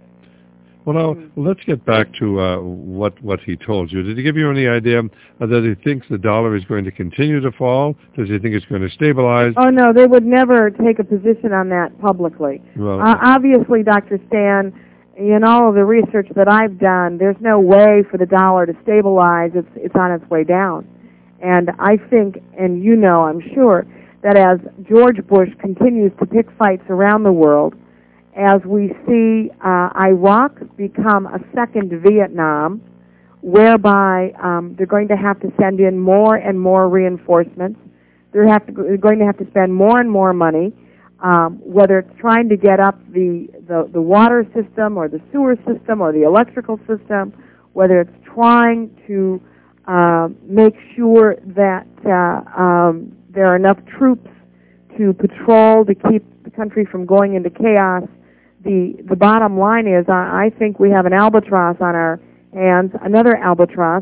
Well, now, let's get back to uh, what what he told you. Did he give you any idea uh, that he thinks the dollar is going to continue to fall? Does he think it's going to stabilize? Oh, no, they would never take a position on that publicly. Well, uh, obviously, Doctor Stan, in all of the research that I've done, there's no way for the dollar to stabilize. It's, it's on its way down. And I think, and you know, I'm sure, that as George Bush continues to pick fights around the world, as we see uh, Iraq become a second Vietnam, whereby um, they're going to have to send in more and more reinforcements. They're, have to, they're going to have to spend more and more money, um, whether it's trying to get up the, the, the water system or the sewer system or the electrical system, whether it's trying to uh, make sure that uh, um, there are enough troops to patrol to keep the country from going into chaos. The the bottom line is, I, I think we have an albatross on our hands, another albatross,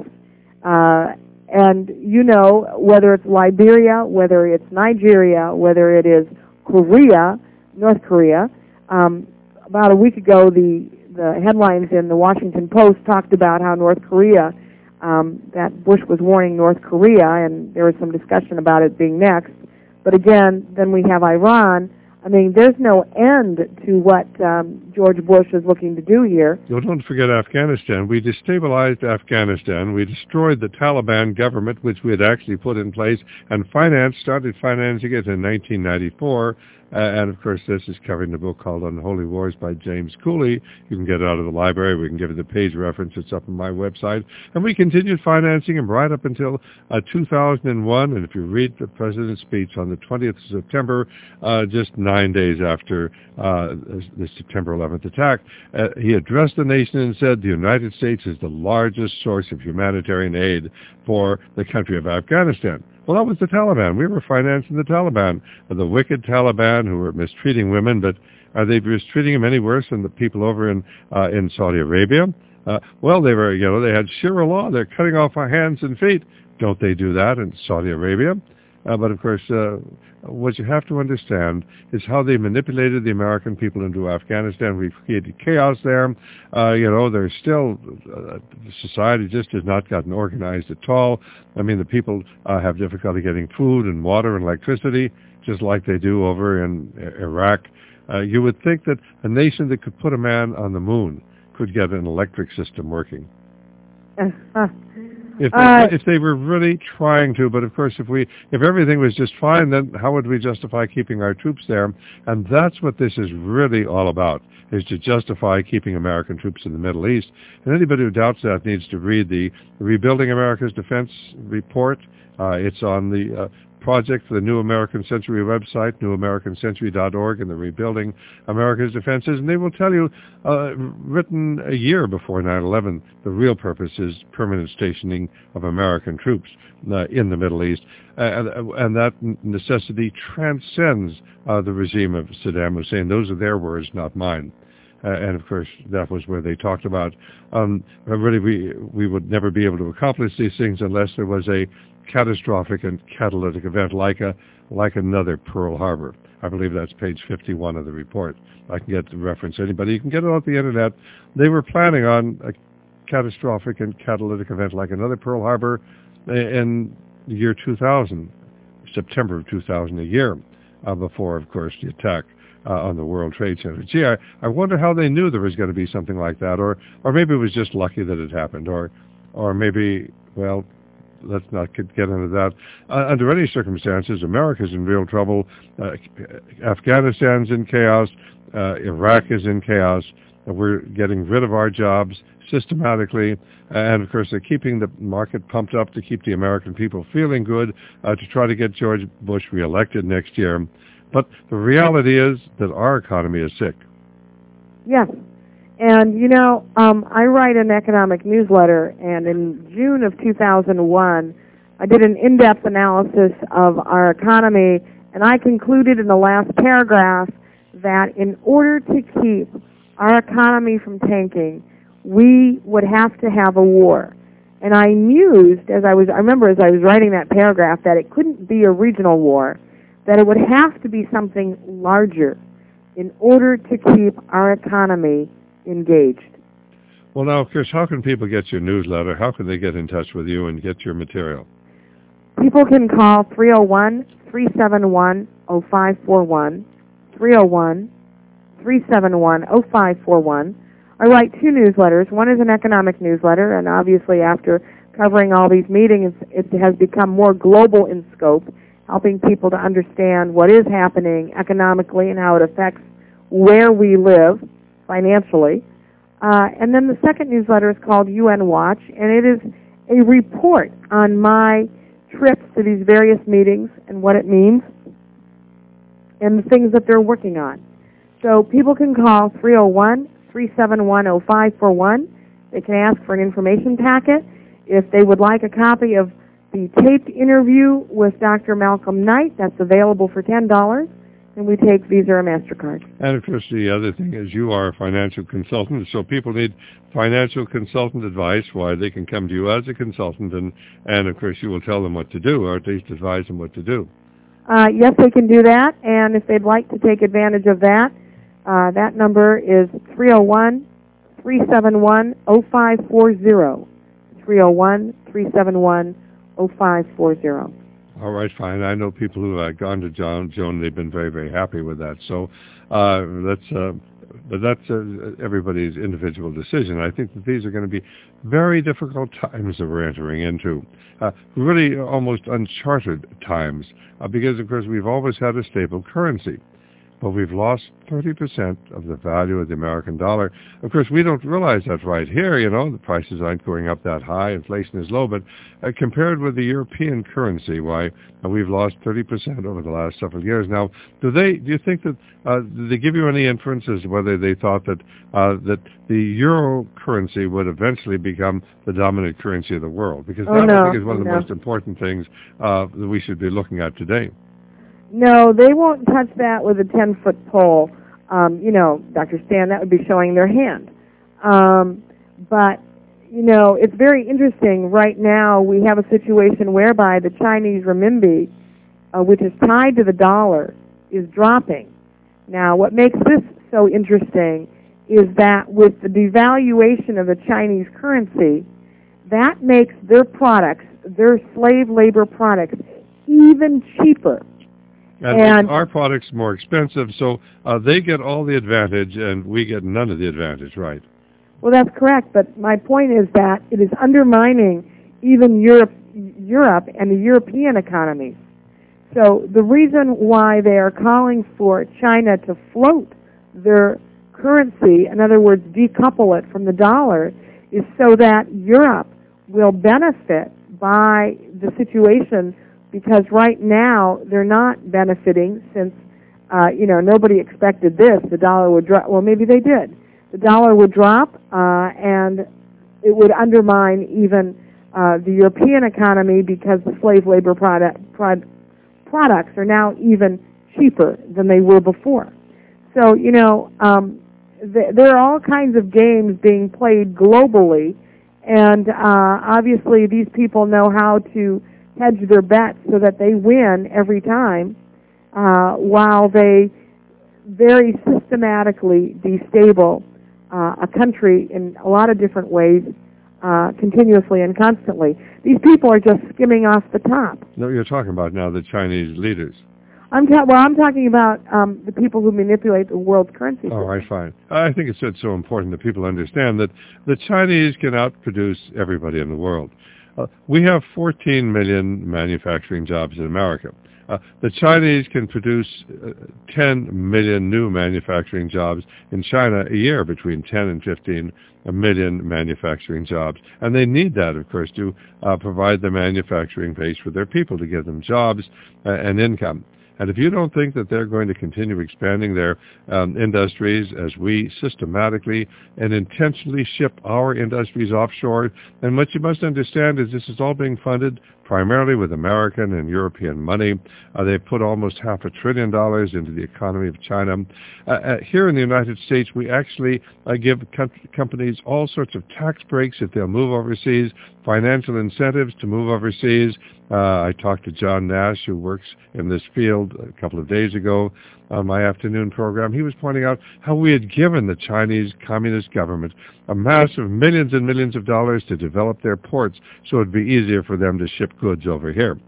uh, and you know, whether it's Liberia, whether it's Nigeria, whether it is Korea, North Korea. Um, about a week ago, the the headlines in the Washington Post talked about how North Korea, um, that Bush was warning North Korea, and there was some discussion about it being next. But again, then we have Iran. I mean, there's no end to what um, George Bush is looking to do here. Well, don't forget Afghanistan. We destabilized Afghanistan. We destroyed the Taliban government, which we had actually put in place, and financed, started financing it in nineteen ninety-four. Uh, and, of course, this is covered in a book called Unholy Wars by James Cooley. You can get it out of the library. We can give you the page reference. It's up on my website. And we continued financing him right up until uh, two thousand one. And if you read the President's speech on the twentieth of September, uh, just nine days after uh, the September eleventh attack, uh, he addressed the nation and said the United States is the largest source of humanitarian aid for the country of Afghanistan. Well, that was the Taliban. We were financing the Taliban, the wicked Taliban who were mistreating women, but are they mistreating them any worse than the people over in uh, in Saudi Arabia? Uh, well, they were, you know, they had Sharia law. They're cutting off our hands and feet. Don't they do that in Saudi Arabia? Uh, but, of course, uh, what you have to understand is how they manipulated the American people into Afghanistan. We've created chaos there. Uh, you know, there's still, uh, society just has not gotten organized at all. I mean, the people uh, have difficulty getting food and water and electricity, just like they do over in Iraq. Uh, you would think that a nation that could put a man on the moon could get an electric system working. Uh, If they, uh, if they were really trying to, but of course, if we if everything was just fine, then how would we justify keeping our troops there? And that's what this is really all about: is to justify keeping American troops in the Middle East. And anybody who doubts that needs to read the Rebuilding America's Defense report. Uh, it's on the uh, project for the New American Century website, new american century dot org, and the Rebuilding America's Defenses. And they will tell you, uh, written a year before nine eleven, the real purpose is permanent stationing of American troops uh, in the Middle East. Uh, and, and that necessity transcends uh, the regime of Saddam Hussein. Those are their words, not mine. Uh, and, of course, that was where they talked about, um, really, we, we would never be able to accomplish these things unless there was a catastrophic and catalytic event like a like another Pearl Harbor. I believe that's page fifty-one of the report. I can get the reference. Anybody, you can get it off the internet. They were planning on a catastrophic and catalytic event like another Pearl Harbor in the year two thousand, September of two thousand, a year uh, before, of course, the attack uh, on the World Trade Center. Gee, I, I wonder how they knew there was going to be something like that, or or maybe it was just lucky that it happened, or or maybe, well, let's not get into that. Uh, under any circumstances, America's in real trouble. Uh, Afghanistan's in chaos. Uh, Iraq is in chaos. Uh, we're getting rid of our jobs systematically. And, of course, they're keeping the market pumped up to keep the American people feeling good, uh, to try to get George Bush reelected next year. But the reality is that our economy is sick. Yes. And, you know, um, I write an economic newsletter, and in June of two thousand one, I did an in-depth analysis of our economy, and I concluded in the last paragraph that in order to keep our economy from tanking, we would have to have a war. And I mused, as I was, I remember as I was writing that paragraph, that it couldn't be a regional war, that it would have to be something larger in order to keep our economy engaged. Well, now, of course, how can people get your newsletter? How can they get in touch with you and get your material? People can call three oh one, three seven one, oh five four one, three oh one, three seven one, oh five four one. I write two newsletters. One is an economic newsletter, and obviously after covering all these meetings, it has become more global in scope, helping people to understand what is happening economically and how it affects where we live financially. Uh, and then the second newsletter is called U N Watch, and it is a report on my trips to these various meetings and what it means and the things that they're working on. So people can call three oh one, three seven one, oh five four one. They can ask for an information packet. If they would like a copy of the taped interview with Doctor Malcolm Knight, that's available for ten dollars. And we take Visa or MasterCard. And, of course, the other thing is you are a financial consultant, so people need financial consultant advice. Why, they can come to you as a consultant, and, and of course, you will tell them what to do, or at least advise them what to do. Uh, yes, they can do that, and if they'd like to take advantage of that, uh, that number is three oh one, three seven one, oh five four oh, three oh one, three seven one, oh five four oh. All right, fine. I know people who have gone to John, Joan, they've been very, very happy with that. So uh, that's, uh, but that's uh, everybody's individual decision. I think that these are going to be very difficult times that we're entering into, uh, really almost uncharted times, uh, because, of course, we've always had a stable currency. But we've lost thirty percent of the value of the American dollar. Of course, we don't realize that right here. You know, the prices aren't going up that high. Inflation is low. But uh, compared with the European currency, why, uh, we've lost thirty percent over the last several years. Now, do they? Do you think that, uh, did they give you any inference as to whether they thought that, uh, that the euro currency would eventually become the dominant currency of the world? Because that, oh, no. I think, is one of the no. most important things uh, that we should be looking at today. No, they won't touch that with a ten-foot pole. Um, you know, Doctor Stan, that would be showing their hand. Um, but, you know, it's very interesting. Right now we have a situation whereby the Chinese renminbi, uh, which is tied to the dollar, is dropping. Now, what makes this so interesting is that with the devaluation of the Chinese currency, that makes their products, their slave labor products, even cheaper. And, and our product's more expensive, so uh, they get all the advantage, and we get none of the advantage, right? Well, that's correct, but my point is that it is undermining even Europe, Europe and the European economies. So the reason why they are calling for China to float their currency, in other words, decouple it from the dollar, is so that Europe will benefit by the situation, because right now they're not benefiting since, uh, you know, nobody expected this. The dollar would drop. Well, maybe they did. The dollar would drop, uh, and it would undermine even uh, the European economy, because the slave labor product, prod, products are now even cheaper than they were before. So, you know, um, th- there are all kinds of games being played globally, and uh, obviously these people know how to hedge their bets so that they win every time, uh, while they very systematically destabilize uh, a country in a lot of different ways, uh, continuously and constantly. These people are just skimming off the top. No, you're talking about now the Chinese leaders. I'm ta- well, I'm talking about um, the people who manipulate the world's currency system. All right, fine. I think it's, it's so important that people understand that the Chinese can outproduce everybody in the world. Uh, we have fourteen million manufacturing jobs in America. Uh, the Chinese can produce uh, ten million new manufacturing jobs in China a year, between ten and fifteen million manufacturing jobs. And they need that, of course, to uh, provide the manufacturing base for their people, to give them jobs uh, and income. And if you don't think that they're going to continue expanding their um, industries as we systematically and intentionally ship our industries offshore, then what you must understand is this is all being funded primarily with American and European money. Uh, they've put almost half a trillion dollars into the economy of China. Uh, uh, here in the United States, we actually uh, give com- companies all sorts of tax breaks if they'll move overseas, financial incentives to move overseas. Uh, I talked to John Nash, who works in this field, a couple of days ago on my afternoon program. He was pointing out how we had given the Chinese Communist government a massive millions and millions of dollars to develop their ports so it would be easier for them to ship goods over here.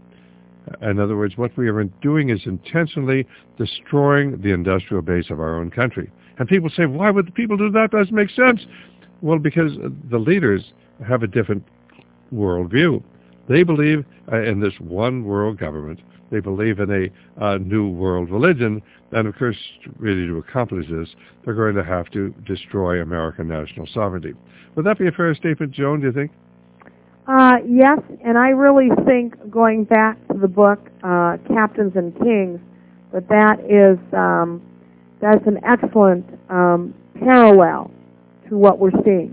In other words, what we are doing is intentionally destroying the industrial base of our own country. And people say, why would the people do that? That doesn't make sense. Well, because the leaders have a different worldview. They believe uh, in this one world government. They believe in a uh, new world religion. And, of course, really to accomplish this, they're going to have to destroy American national sovereignty. Would that be a fair statement, Joan, do you think? Uh, yes, and I really think, going back to the book, uh, Captains and Kings, that that is um, that's an excellent um, parallel to what we're seeing.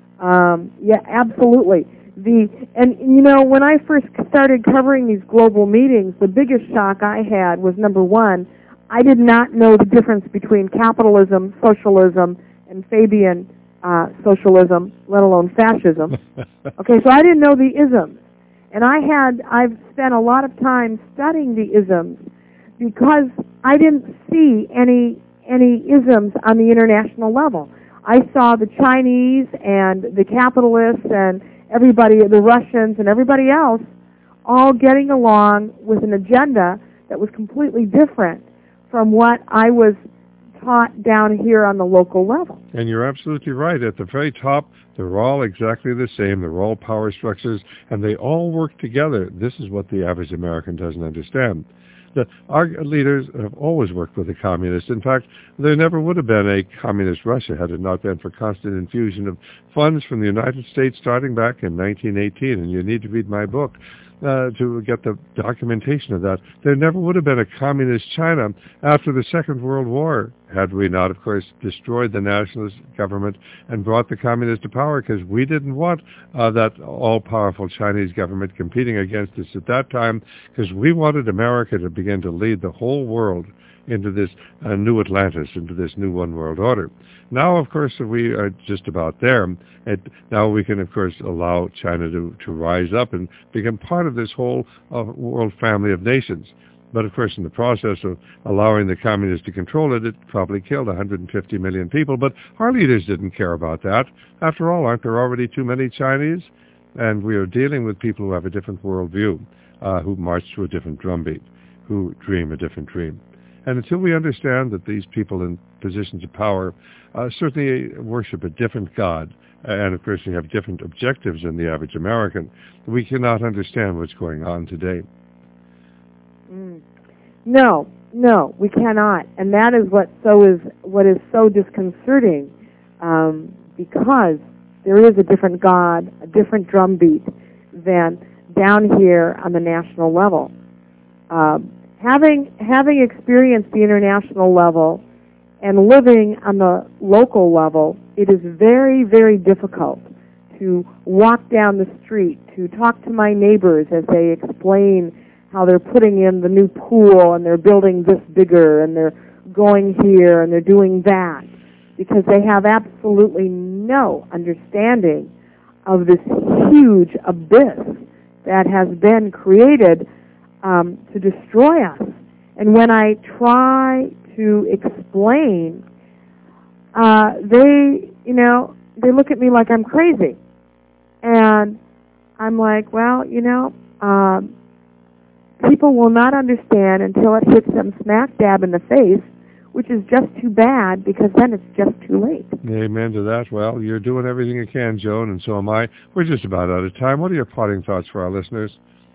Um, yeah, absolutely. The and you know, when I first started covering these global meetings, the biggest shock I had was, number one, I did not know the difference between capitalism, socialism, and Fabian uh, socialism, let alone fascism. Okay, so I didn't know the isms, and I had I've spent a lot of time studying the isms because I didn't see any any isms on the international level. I saw the Chinese and the capitalists and everybody, the Russians and everybody else, all getting along with an agenda that was completely different from what I was taught down here on the local level. And you're absolutely right. At the very top, they're all exactly the same. They're all power structures, and they all work together. This is what the average American doesn't understand. The, our leaders have always worked with the communists. In fact, there never would have been a communist Russia had it not been for constant infusion of funds from the United States starting back in nineteen eighteen. And you need to read my book uh, to get the documentation of that. There never would have been a communist China after the Second World War had we not, of course, destroyed the nationalist government and brought the communists to power, because we didn't want uh, that all-powerful Chinese government competing against us at that time, because we wanted America to begin to lead the whole world into this uh, new Atlantis, into this new one world order. Now, of course, we are just about there. And now we can, of course, allow China to, to rise up and become part of this whole uh, world family of nations. But, of course, in the process of allowing the communists to control it, it probably killed one hundred fifty million people. But our leaders didn't care about that. After all, aren't there already too many Chinese? And we are dealing with people who have a different worldview, uh, who march to a different drumbeat, who dream a different dream. And until we understand that these people in positions of power uh, certainly worship a different God, and of course we have different objectives than the average American, we cannot understand what's going on today. Mm. No, no, we cannot, and that is what so is what is so disconcerting, um, because there is a different God, a different drumbeat than down here on the national level. Um, having having experienced the international level and living on the local level, it is very, very difficult to walk down the street, to talk to my neighbors as they explain how they're putting in the new pool and they're building this bigger and they're going here and they're doing that, because they have absolutely no understanding of this huge abyss that has been created um, to destroy us. And when I try to explain, uh, they, you know, they look at me like I'm crazy. And I'm like, well, you know, um, people will not understand until it hits them smack dab in the face, which is just too bad, because then it's just too late. Amen to that. Well, you're doing everything you can, Joan, and so am I. We're just about out of time. What are your parting thoughts for our listeners?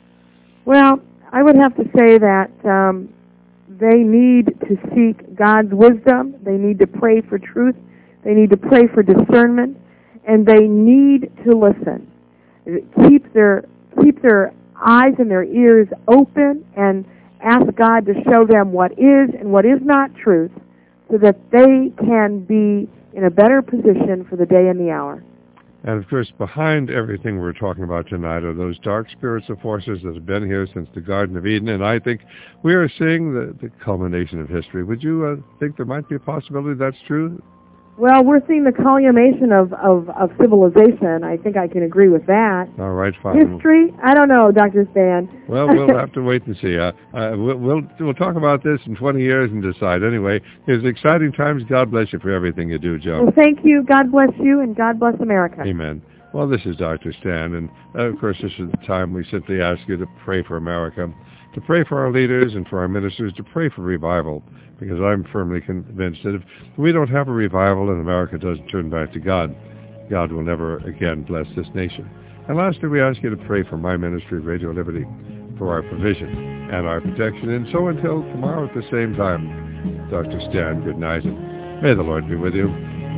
Well, I would have to say that um, they need to seek God's wisdom. They need to pray for truth. They need to pray for discernment. And they need to listen. Keep their, keep their eyes and their ears open and ask God to show them what is and what is not truth, so that they can be in a better position for the day and the hour. And of course, behind everything we're talking about tonight are those dark spiritual forces that have been here since the Garden of Eden, and I think we are seeing the, the culmination of history. Would you uh, think there might be a possibility that's true? Well, we're seeing the culmination of, of, of civilization. I think I can agree with that. All right, fine. History? I don't know, Doctor Stan. Well, we'll have to wait and see. Uh, uh, we'll, we'll we'll talk about this in twenty years and decide. Anyway, it's exciting times. God bless you for everything you do, Joe. Well, thank you. God bless you, and God bless America. Amen. Well, this is Doctor Stan, and uh, of course, this is the time we simply ask you to pray for America, to pray for our leaders and for our ministers, to pray for revival, because I'm firmly convinced that if we don't have a revival and America doesn't turn back to God, God will never again bless this nation. And lastly, we ask you to pray for my ministry, Radio Liberty, for our provision and our protection. And so until tomorrow at the same time, Doctor Stan, good night, and may the Lord be with you.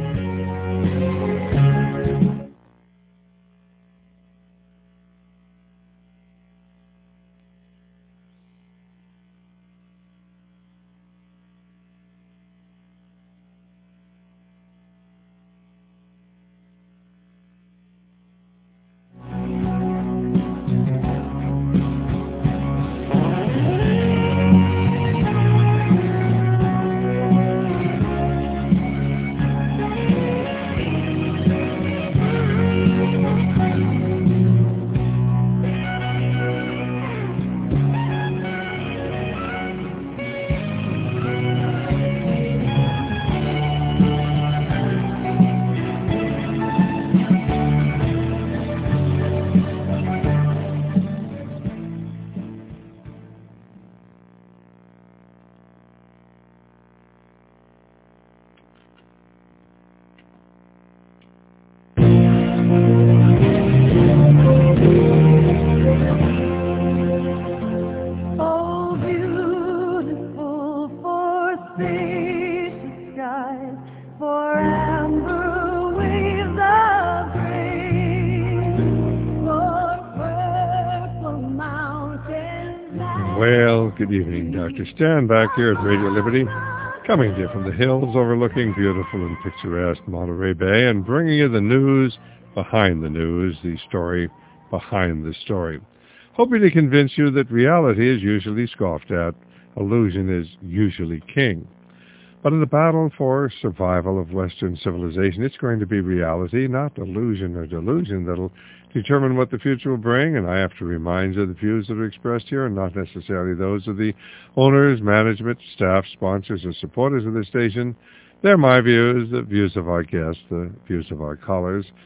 Good evening, Doctor Stan, back here at Radio Liberty, coming to you from the hills overlooking beautiful and picturesque Monterey Bay and bringing you the news behind the news, the story behind the story. Hoping to convince you that reality is usually scoffed at, illusion is usually king. But in the battle for survival of Western civilization, it's going to be reality, not illusion or delusion, that'll determine what the future will bring. And I have to remind you, the views that are expressed here are not necessarily those of the owners, management, staff, sponsors, or supporters of the station. They're my views, the views of our guests, the views of our callers.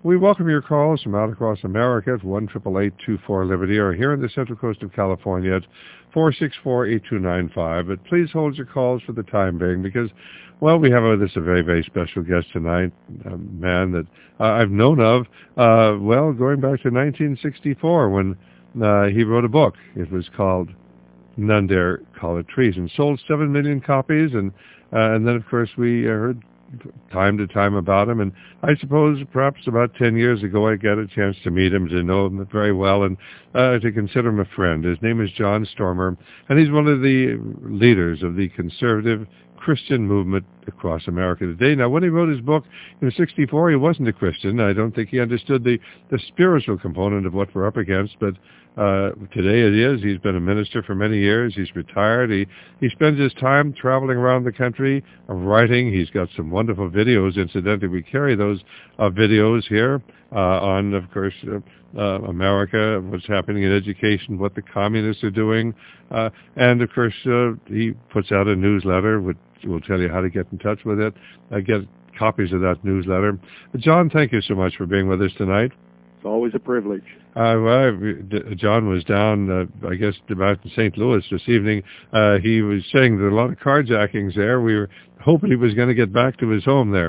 We welcome your calls from out across America at one eight eight eight, two four, Liberty, or here in the Central Coast of California at four six four, eight two nine five. But please hold your calls for the time being because, well, we have uh, this a very, very special guest tonight, a man that uh, I've known of, uh, well, going back to nineteen sixty-four when uh, he wrote a book. It was called None Dare Call It Treason. Sold seven million copies, and uh, and then, of course, we heard time to time about him, and I suppose perhaps about ten years ago I got a chance to meet him, to know him very well, and uh, to consider him a friend. His name is John Stormer, and he's one of the leaders of the conservative Christian movement across America today. Now, when he wrote his book in sixty-four, he wasn't a Christian. I don't think he understood the, the spiritual component of what we're up against, but uh, today it is. He's been a minister for many years. He's retired. He, he spends his time traveling around the country, uh, writing. He's got some wonderful videos. Incidentally, we carry those uh, videos here uh, on, of course, uh, uh, America, what's happening in education, what the communists are doing. Uh, and, of course, uh, he puts out a newsletter which will tell you how to get in touch with it, uh, get copies of that newsletter. John, thank you so much for being with us tonight. It's always a privilege. Uh, well, John was down, uh, I guess, about in Saint Louis this evening. Uh, he was saying there are a lot of carjackings there. We were hoping he was going to get back to his home there.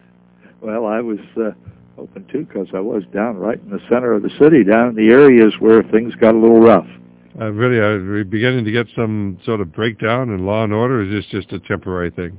Well, I was uh, hoping too, because I was down right in the center of the city, down in the areas where things got a little rough. Uh, really, are we beginning to get some sort of breakdown in law and order, or is this just a temporary thing?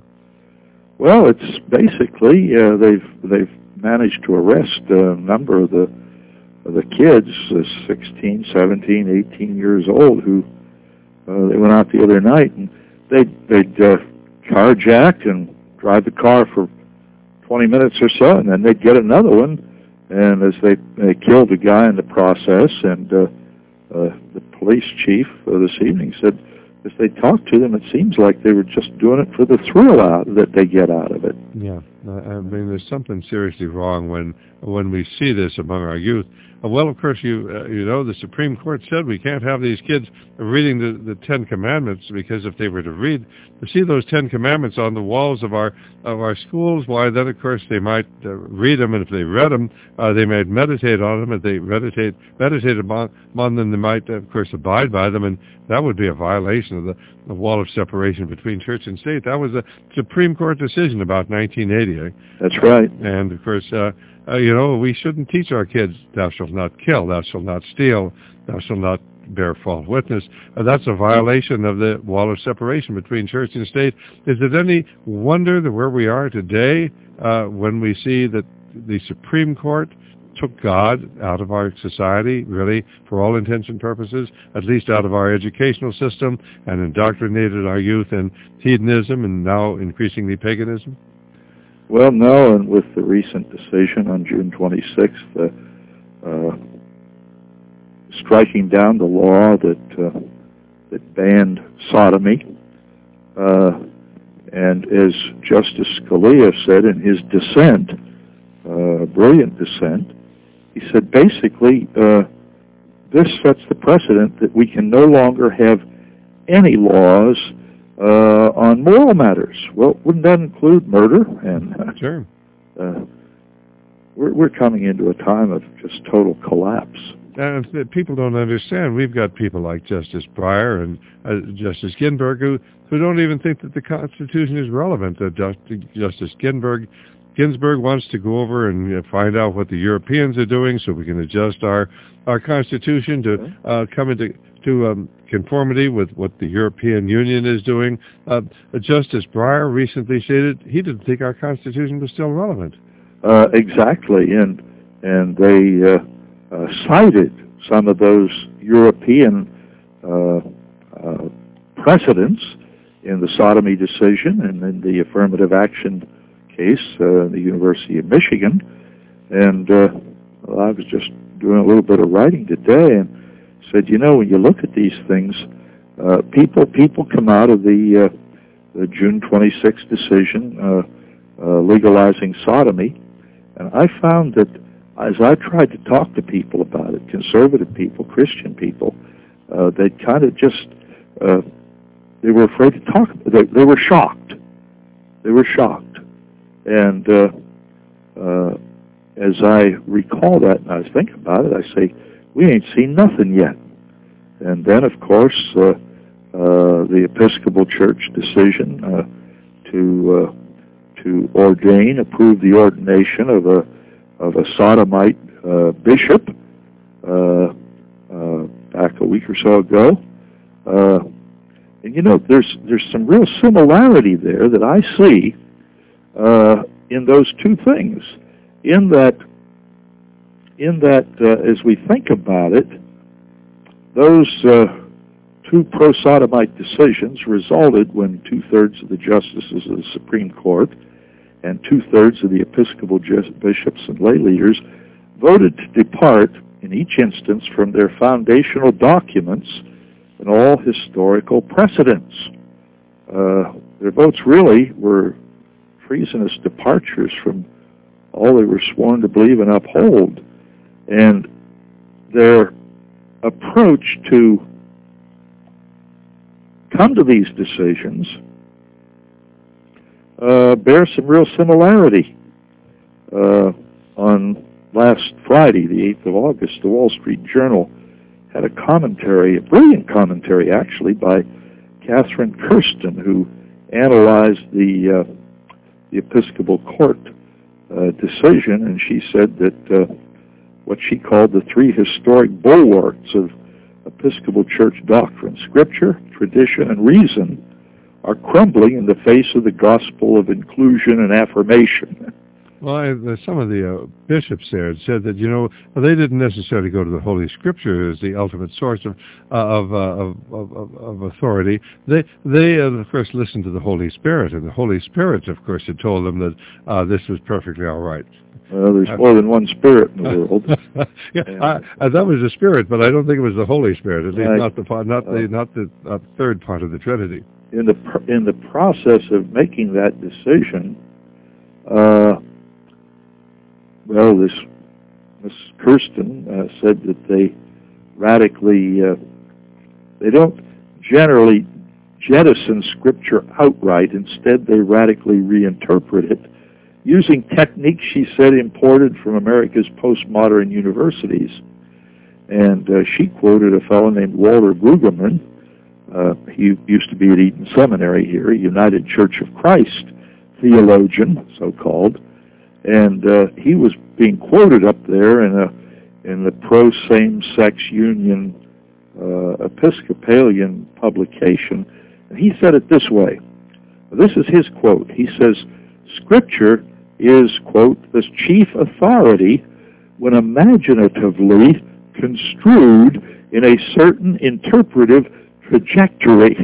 Well, it's basically uh, they've they've managed to arrest a number of the of the kids, uh, sixteen, seventeen, eighteen years old, who uh, they went out the other night and they they'd uh, carjack and drive the car for twenty minutes or so, and then they'd get another one, and as they they killed a guy in the process, and uh, uh, the police chief uh, this evening said, as they talked to them, it seems like they were just doing it for the thrill out that they get out of it. Yeah, I mean, there's something seriously wrong when when we see this among our youth. Uh, well, of course, you uh, you know, the Supreme Court said we can't have these kids reading the, the Ten Commandments, because if they were to read, to see those Ten Commandments on the walls of our of our schools, why then, of course, they might uh, read them, and if they read them, uh, they might meditate on them. If they meditate meditate upon, upon them, they might, of course, abide by them, and that would be a violation of the, the wall of separation between church and state. That was a Supreme Court decision about nineteen eighty. Eh? That's right. And, of course, uh, uh, you know, we shouldn't teach our kids, thou shalt not kill, thou shalt not steal, thou shalt not bear false witness. Uh, that's a violation of the wall of separation between church and state. Is it any wonder that where we are today, uh, when we see that the Supreme Court took God out of our society, really, for all intents and purposes, at least out of our educational system, and indoctrinated our youth in hedonism and now increasingly paganism? Well, no, and with the recent decision on June twenty-sixth, uh, uh, striking down the law that uh, that banned sodomy, uh, and as Justice Scalia said in his dissent, uh, brilliant dissent, he said basically uh, this sets the precedent that we can no longer have any laws uh, on moral matters. Well, wouldn't that include murder? And uh, sure, uh, we're we're coming into a time of just total collapse. And if people don't understand, we've got people like Justice Breyer and uh, Justice Ginsburg who, who don't even think that the Constitution is relevant. Uh, Justice Ginsburg Ginsburg wants to go over and uh, find out what the Europeans are doing so we can adjust our, our Constitution to uh, come into to um, conformity with what the European Union is doing. Uh, Justice Breyer recently stated he didn't think our Constitution was still relevant. Uh, exactly, and and they uh, uh, cited some of those European uh, uh, precedents in the sodomy decision and in the affirmative action case, uh, the University of Michigan, and uh, well, I was just doing a little bit of writing today and said, you know, when you look at these things, uh, people people come out of the, uh, the June twenty-sixth decision uh, uh, legalizing sodomy, and I found that as I tried to talk to people about it, conservative people, Christian people, uh, they kind of just, uh, they were afraid to talk, they, they were shocked. They were shocked. And uh, uh, as I recall that and I was thinking about it, I say, we ain't seen nothing yet. And then, of course, uh, uh, the Episcopal Church decision uh, to uh, to ordain, approve the ordination of a of a sodomite uh, bishop uh, uh, back a week or so ago. Uh, and you know, there's there's some real similarity there that I see uh, in those two things. In that, in that, uh, as we think about it, those uh, two pro-sodomite decisions resulted when two-thirds of the justices of the Supreme Court and two-thirds of the Episcopal bishops and lay leaders voted to depart, in each instance, from their foundational documents and all historical precedents. Uh, their votes really were treasonous departures from all they were sworn to believe and uphold. And their approach to come to these decisions uh, bears some real similarity. Uh, on last Friday, the eighth of August, the Wall Street Journal had a commentary, a brilliant commentary actually, by Catherine Kirsten, who analyzed the, uh, the Episcopal Court uh, decision, and she said that uh, what she called the three historic bulwarks of Episcopal Church doctrine, Scripture, tradition, and reason, are crumbling in the face of the gospel of inclusion and affirmation. Well, I, the, some of the uh, bishops there had said that, you know, well, they didn't necessarily go to the Holy Scripture as the ultimate source of uh, of, uh, of, of of authority. They, they uh, of course, listened to the Holy Spirit, and the Holy Spirit, of course, had told them that uh, this was perfectly all right. Well, there's more than one spirit in the world. yeah, I, I, that was the Spirit, but I don't think it was the Holy Spirit. At least I, not the not the uh, not the uh, third part of the Trinity. In the pr- in the process of making that decision, uh, well, this Miss Kirsten uh, said that they radically uh, they don't generally jettison Scripture outright. Instead, they radically reinterpret it, using techniques, she said, imported from America's postmodern universities. And uh, she quoted a fellow named Walter Brueggemann. Uh, he used to be at Eton Seminary here, a United Church of Christ theologian, so-called. And uh, he was being quoted up there in a in the pro-same-sex union uh, Episcopalian publication. And he said it this way. This is his quote. He says, Scripture is, quote, the chief authority when imaginatively construed in a certain interpretive trajectory.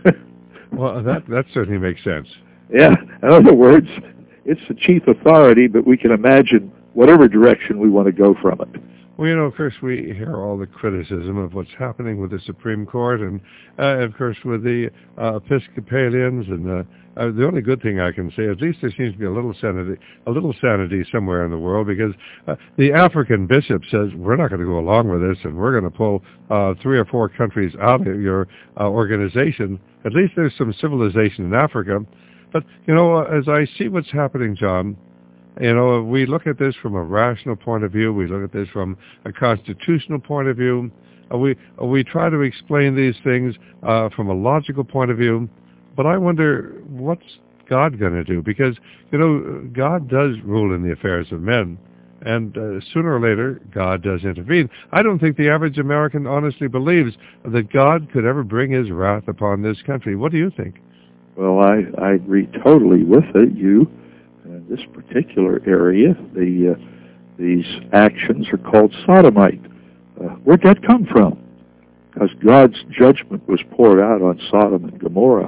Well, that that certainly makes sense. Yeah, in other words, it's the chief authority, but we can imagine whatever direction we want to go from it. Well, you know, of course, we hear all the criticism of what's happening with the Supreme Court, and uh, of course with the uh, Episcopalians, and uh, uh, the only good thing I can say, at least there seems to be a little sanity, a little sanity somewhere in the world, because uh, the African bishop says we're not going to go along with this, and we're going to pull uh, three or four countries out of your uh, organization. At least there's some civilization in Africa. But you know, as I see what's happening, John. You know, we look at this from a rational point of view. We look at this from a constitutional point of view. Uh, we uh, we try to explain these things uh, from a logical point of view. But I wonder, what's God going to do? Because, you know, God does rule in the affairs of men. And uh, sooner or later, God does intervene. I don't think the average American honestly believes that God could ever bring his wrath upon this country. What do you think? Well, I, I agree totally with it. You... In this particular area, the uh, these actions are called sodomite. Uh, where'd that come from? Because God's judgment was poured out on Sodom and Gomorrah,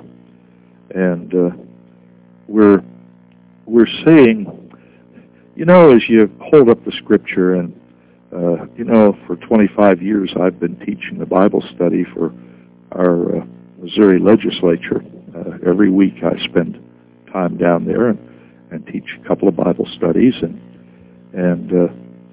and uh, we're we're seeing, you know, as you hold up the Scripture, and uh, you know, for twenty-five years I've been teaching the Bible study for our uh, Missouri legislature. Uh, every week I spend time down there and. and teach a couple of Bible studies, and and uh,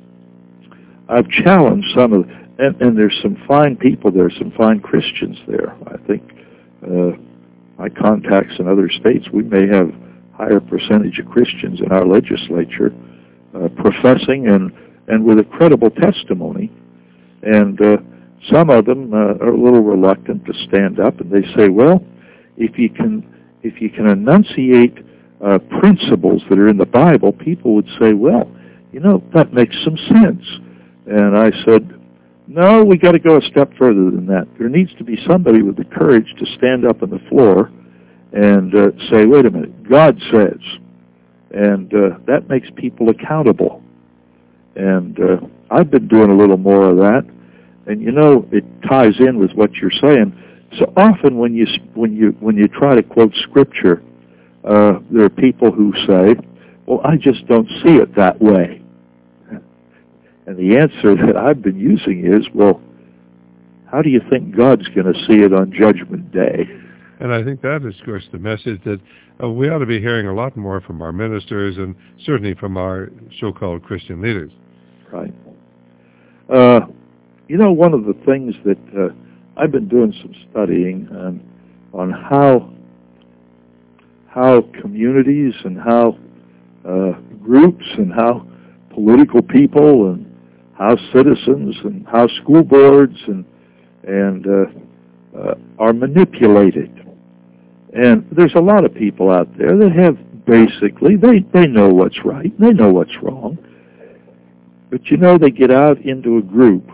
I've challenged some of, and, and there's some fine people there, some fine Christians there. I think uh, my contacts in other states, we may have higher percentage of Christians in our legislature uh, professing and, and with a credible testimony. And uh, some of them uh, are a little reluctant to stand up, and they say, well, if you can, if you can enunciate uh, principles that are in the Bible, people would say, well, you know, that makes some sense. And I said, no, we got to go a step further than that. There needs to be somebody with the courage to stand up on the floor and uh, say, wait a minute, God says. And uh, that makes people accountable. And uh, I've been doing a little more of that. And you know, it ties in with what you're saying. So often when you when you when you try to quote Scripture, uh, there are people who say, well, I just don't see it that way. And the answer that I've been using is, well, how do you think God's going to see it on Judgment Day? And I think that is, of course, the message that uh, we ought to be hearing a lot more from our ministers and certainly from our so-called Christian leaders. Right. Uh, you know, one of the things that uh, I've been doing some studying on, on how how communities and how uh, groups and how political people and how citizens and how school boards and and uh, uh, are manipulated. And there's a lot of people out there that have basically, they, they know what's right, they know what's wrong, but you know, they get out into a group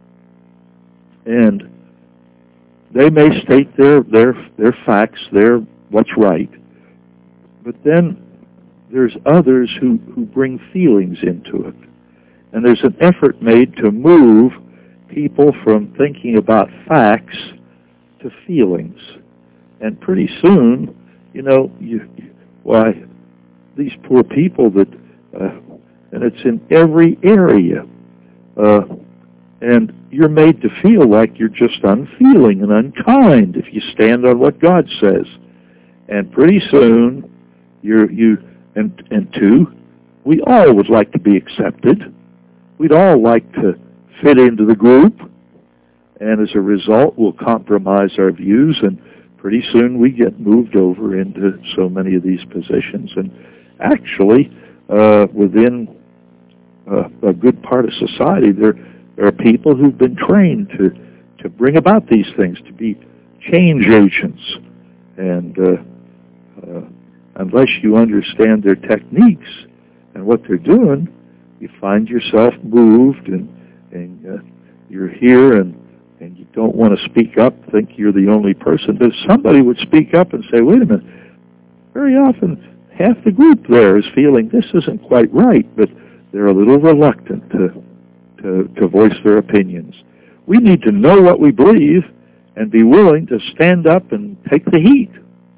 and they may state their, their, their facts, their what's right, but then there's others who, who bring feelings into it. And there's an effort made to move people from thinking about facts to feelings. And pretty soon, you know, you, why, these poor people that, uh, and it's in every area, uh, and you're made to feel like you're just unfeeling and unkind if you stand on what God says. And pretty soon, you're, you, and, and two, we all would like to be accepted. We'd all like to fit into the group, and as a result, we'll compromise our views, and pretty soon we get moved over into so many of these positions. And actually, uh, within uh, a good part of society, there, there are people who've been trained to, to bring about these things, to be change agents. And uh, uh, unless you understand their techniques and what they're doing, you find yourself moved, and, and uh, you're here, and, and you don't want to speak up, think you're the only person. But if somebody would speak up and say, wait a minute, very often half the group there is feeling this isn't quite right, but they're a little reluctant to, to, to voice their opinions. We need to know what we believe and be willing to stand up and take the heat.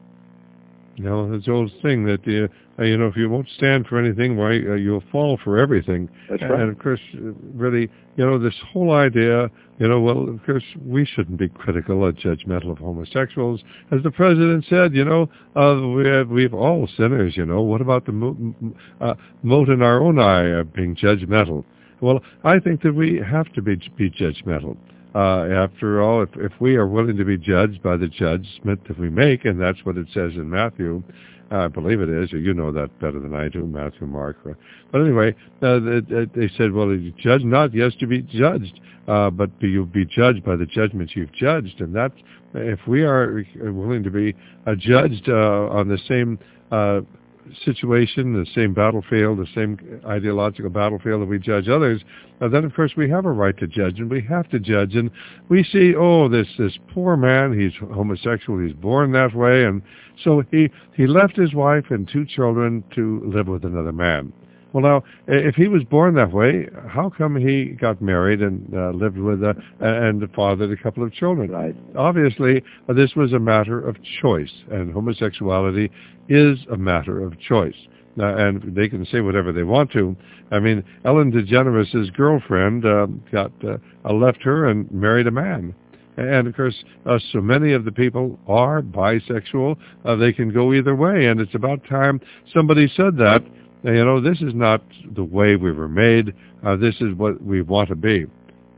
You know, it's the old thing that, uh, you know, if you won't stand for anything, why, uh, you'll fall for everything. That's right. And, of course, really, you know, this whole idea, you know, well, of course, we shouldn't be critical or judgmental of homosexuals. As the president said, you know, uh, we have, we've all sinners, you know. What about the mo- uh, mote in our own eye of being judgmental? Well, I think that we have to be, be judgmental. Uh, after all, if, if we are willing to be judged by the judgment that we make, and that's what it says in Matthew, uh, I believe it is, or you know that better than I do, Matthew, Mark. But anyway, uh, they, they said, well, you judge not, yes, to be judged, uh, but be, you'll be judged by the judgments you've judged. And that, if we are willing to be uh, judged uh, on the same uh situation, the same battlefield, the same ideological battlefield that we judge others, uh, then of course we have a right to judge, and we have to judge. And we see, oh, this this poor man, he's homosexual, he's born that way, and so he, he left his wife and two children to live with another man. Well, now, if he was born that way, how come he got married and uh, lived with a, and fathered a couple of children? Right. Obviously, uh, this was a matter of choice, and homosexuality is a matter of choice. Uh, and they can say whatever they want to. I mean, Ellen DeGeneres' girlfriend uh, got uh, left her and married a man. And, of course, uh, so many of the people are bisexual. Uh, they can go either way, and it's about time somebody said that. You know, this is not the way we were made. Uh, this is what we want to be.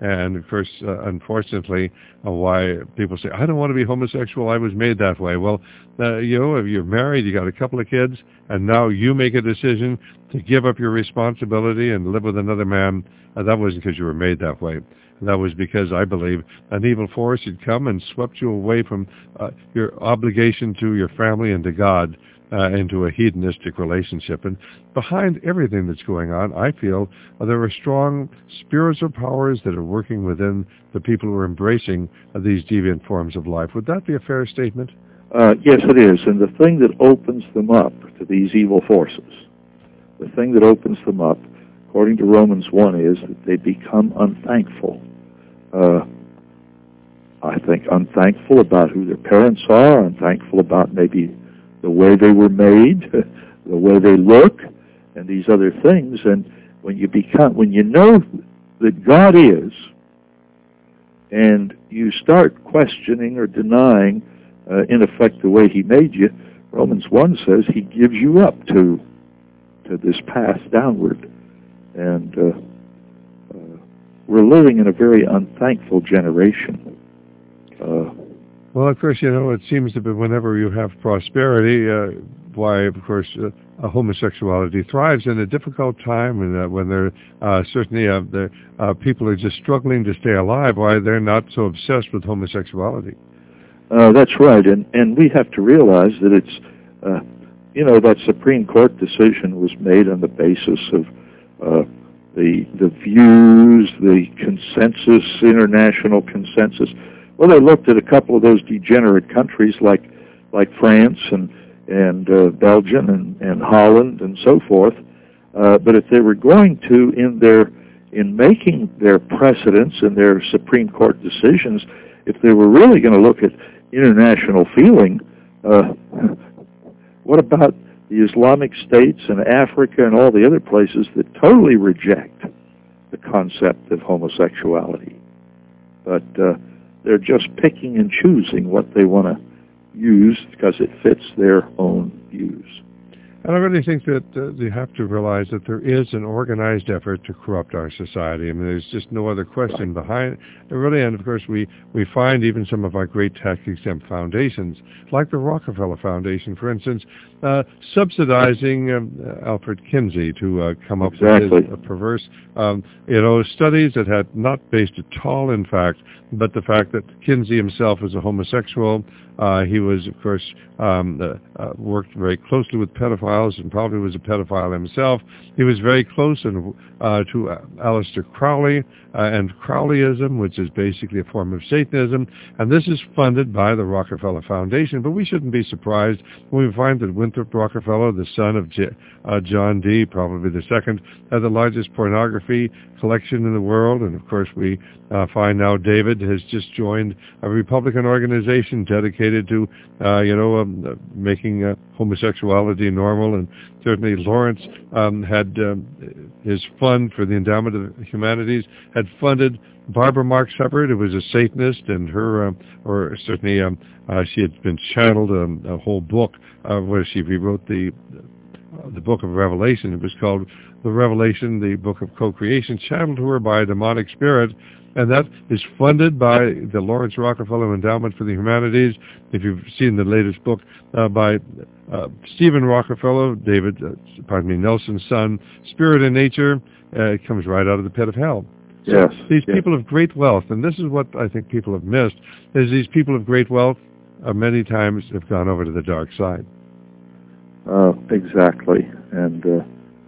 And, of course, uh, unfortunately, uh, why people say, I don't want to be homosexual, I was made that way. Well, uh, you know, if you're married, you got a couple of kids, and now you make a decision to give up your responsibility and live with another man, uh, that wasn't because you were made that way. That was because, I believe, an evil force had come and swept you away from uh, your obligation to your family and to God uh, into a hedonistic relationship. And behind everything that's going on, I feel uh, there are strong spiritual powers that are working within the people who are embracing uh, these deviant forms of life. Would that be a fair statement? Uh, yes, it is. And the thing that opens them up to these evil forces, the thing that opens them up, according to Romans one, is that they become unthankful. Uh, I think unthankful about who their parents are, unthankful about maybe the way they were made, the way they look, and these other things. And when you become, when you know that God is, and you start questioning or denying, uh, in effect, the way He made you, Romans one says He gives you up to to this path downward. And uh, uh, we're living in a very unthankful generation. Uh, well, of course, you know, it seems to be whenever you have prosperity, uh, why, of course, uh, homosexuality thrives in a difficult time, and uh, when there uh, certainly uh, the, uh, people are just struggling to stay alive, why they're not so obsessed with homosexuality. Uh, that's right, and, and we have to realize that it's, uh, you know, that Supreme Court decision was made on the basis of Uh, the the views, the consensus, international consensus. Well, they looked at a couple of those degenerate countries like like France and and uh, Belgium and, and Holland and so forth. Uh, but if they were going to, in their in making their precedents and their Supreme Court decisions, if they were really going to look at international feeling, uh, what about the Islamic states and Africa and all the other places that totally reject the concept of homosexuality? But uh, they're just picking and choosing what they want to use because it fits their own views. And I really think that uh, you have to realize that there is an organized effort to corrupt our society. I mean, there's just no other question behind it, really. And, of course, we, we find even some of our great tax-exempt foundations, like the Rockefeller Foundation, for instance, uh, subsidizing um, uh, Alfred Kinsey to uh, come up exactly. with his uh, perverse, um, you know, studies that had not based at all, in fact, but the fact that Kinsey himself was a homosexual. Uh, he was, of course, um, uh, uh, worked very closely with pedophiles and probably was a pedophile himself. He was very close in, uh, to uh, Aleister Crowley uh, and Crowleyism, which is basically a form of Satanism. And this is funded by the Rockefeller Foundation. But we shouldn't be surprised when we find that Winthrop Rockefeller, the son of J- uh, John D., probably the second, had the largest pornography collection in the world. And, of course, we uh, find now David has just joined a Republican organization dedicated to, uh, you know, um, uh, making uh, homosexuality normal. And certainly Lawrence um, had um, his fund for the Endowment of the Humanities had funded Barbara Marx Hubbard, who was a Satanist, and her, um, or certainly um, uh, she had been channeled um, a whole book uh, where she rewrote the uh, the book of Revelation. It was called The Revelation, the Book of Co-Creation, channeled to her by a demonic spirit. And that is funded by the Lawrence Rockefeller Endowment for the Humanities. If you've seen the latest book uh, by uh, Stephen Rockefeller, David, uh, pardon me, Nelson's son, Spirit and Nature, uh, it comes right out of the pit of hell. So yes. These yes. people of great wealth, and this is what I think people have missed, is these people of great wealth uh, many times have gone over to the dark side. Uh, exactly. And uh,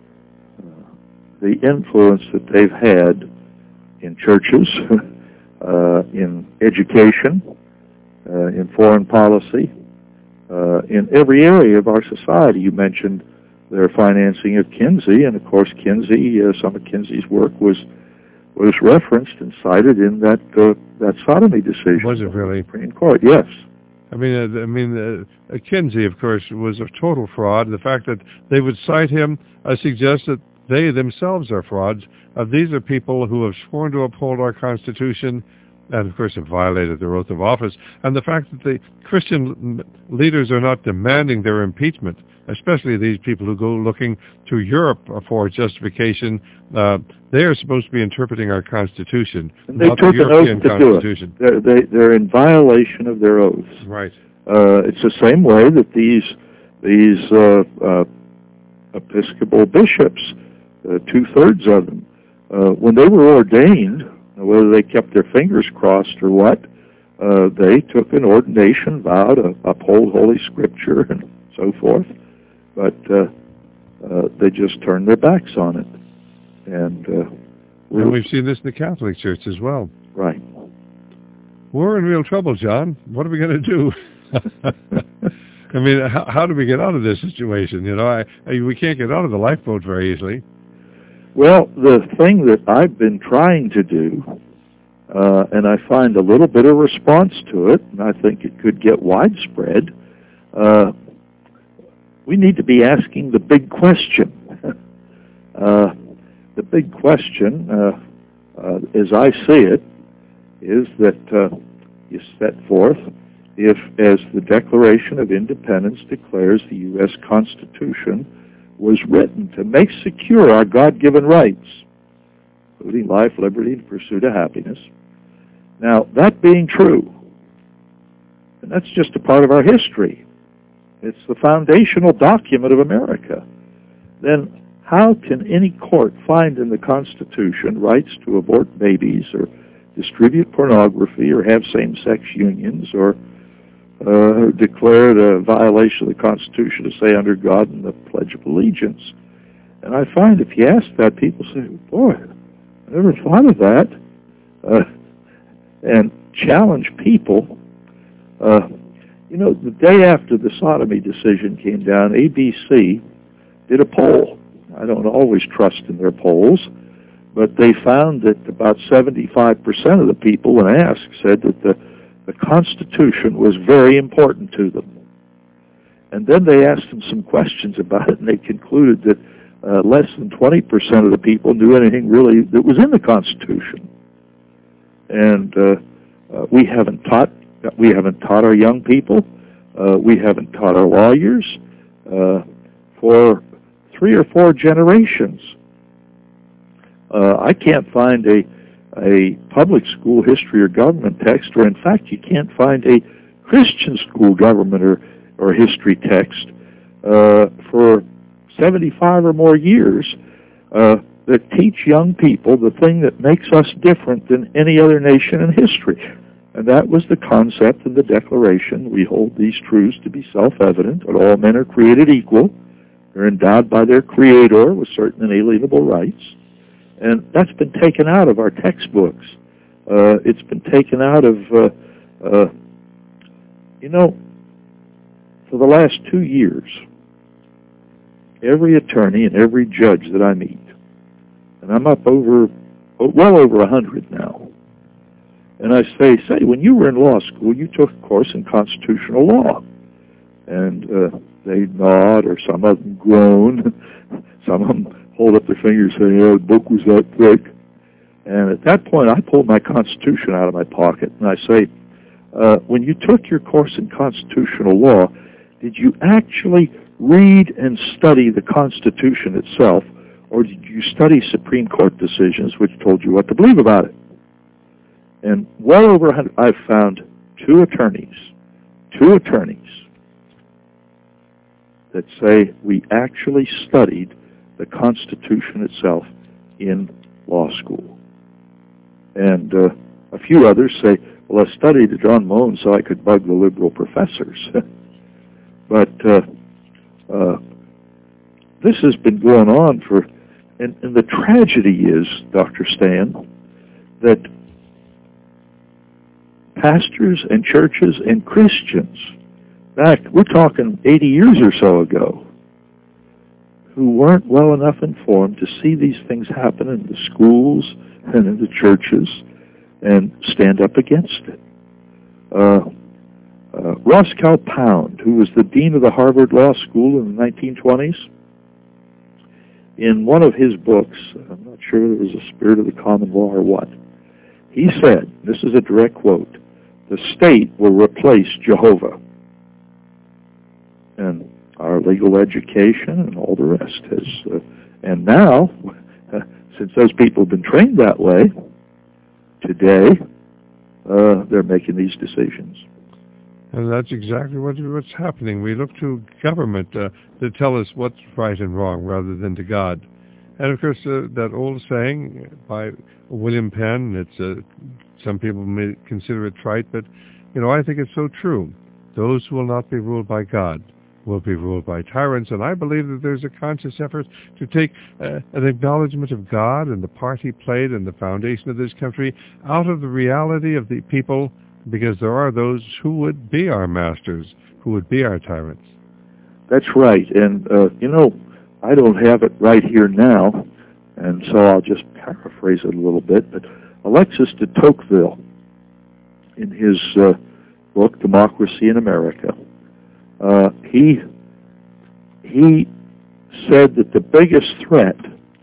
the influence that they've had in churches, uh, in education, uh, in foreign policy, uh, in every area of our society. You mentioned their financing of Kinsey, and of course Kinsey, uh, some of Kinsey's work was was referenced and cited in that uh, that sodomy decision. Was it really? Supreme Court, yes. I mean, uh, I mean, uh, Kinsey, of course, was a total fraud. The fact that they would cite him uh, suggests that they themselves are frauds. Uh, these are people who have sworn to uphold our Constitution, and of course have violated their oath of office. And the fact that the Christian leaders are not demanding their impeachment, especially these people who go looking to Europe for justification, uh, they are supposed to be interpreting our Constitution, and they not took the European an oath to Constitution. Do it. They're, they, they're in violation of their oaths. Right. Uh, it's the same way that these these uh, uh, Episcopal bishops, uh, two-thirds of them, uh, when they were ordained, whether they kept their fingers crossed or what, uh, they took an ordination vow to uphold Holy Scripture and so forth, but uh, uh, they just turned their backs on it. And, uh, and we've seen this in the Catholic Church as well. Right. We're in real trouble, John. What are we going to do? I mean, how, how do we get out of this situation? You know, I, I, we can't get out of the lifeboat very easily. Well, the thing that I've been trying to do, uh, and I find a little bit of response to it, and I think it could get widespread, uh, we need to be asking the big question. uh, the big question, uh, uh, as I see it, is that uh, you set forth, if, as the Declaration of Independence declares, the U S Constitution was written to make secure our God-given rights, including life, liberty, and pursuit of happiness. Now, that being true, and that's just a part of our history, it's the foundational document of America, then how can any court find in the Constitution rights to abort babies or distribute pornography or have same-sex unions or uh, declare it a violation of the Constitution to say under God and the Pledge of Allegiance? And I find if you ask that, people say, boy, I never thought of that. Uh, and challenge people. Uh, you know, the day after the sodomy decision came down, A B C did a poll. I don't always trust in their polls, but they found that about seventy-five percent of the people, when asked, said that the, the Constitution was very important to them. And then they asked them some questions about it, and they concluded that uh, less than twenty percent of the people knew anything really that was in the Constitution. And uh, uh, we haven't taught we haven't taught our young people, uh, we haven't taught our lawyers uh, for three or four generations. Uh, I can't find a a public school history or government text, or in fact, you can't find a Christian school government or, or history text uh, for seventy-five or more years uh, that teach young people the thing that makes us different than any other nation in history. And that was the concept of the Declaration. We hold these truths to be self-evident, that all men are created equal. They're endowed by their Creator with certain inalienable rights. And that's been taken out of our textbooks. Uh, it's been taken out of, uh, uh, you know, for the last two years, every attorney and every judge that I meet, and I'm up over, well over a hundred now, and I say, say, when you were in law school, you took a course in constitutional law. And uh, they nod, or some of them groan. Some of them hold up their fingers saying, yeah, the book was that thick. And at that point, I pull my Constitution out of my pocket, and I say, uh, when you took your course in constitutional law, did you actually read and study the Constitution itself, or did you study Supreme Court decisions which told you what to believe about it? And well over a hundred, I've found two attorneys, two attorneys that say we actually studied the Constitution itself in law school. And uh, a few others say, well, I studied at John Moen so I could bug the liberal professors. But uh, uh, this has been going on for, and, and the tragedy is, Doctor Stan, that pastors and churches and Christians, back, we're talking eighty years or so ago, who weren't well enough informed to see these things happen in the schools and in the churches and stand up against it. Uh, uh, Roscoe Pound, who was the dean of the Harvard Law School in the nineteen twenties, in one of his books, I'm not sure whether it was The Spirit of the Common Law or what, he said, this is a direct quote, the state will replace Jehovah. And our legal education and all the rest has, uh, and now, since those people have been trained that way, today, uh, they're making these decisions. And that's exactly what, what's happening. We look to government uh, to tell us what's right and wrong rather than to God. And of course, uh, that old saying by William Penn, it's uh, some people may consider it trite, but you know, I think it's so true. Those who will not be ruled by God will be ruled by tyrants, and I believe that there's a conscious effort to take uh, an acknowledgement of God and the part he played in the foundation of this country out of the reality of the people, because there are those who would be our masters, who would be our tyrants. That's right, and uh, you know, I don't have it right here now, and so I'll just paraphrase it a little bit, but Alexis de Tocqueville, in his uh, book, Democracy in America, uh, he, he said that the biggest threat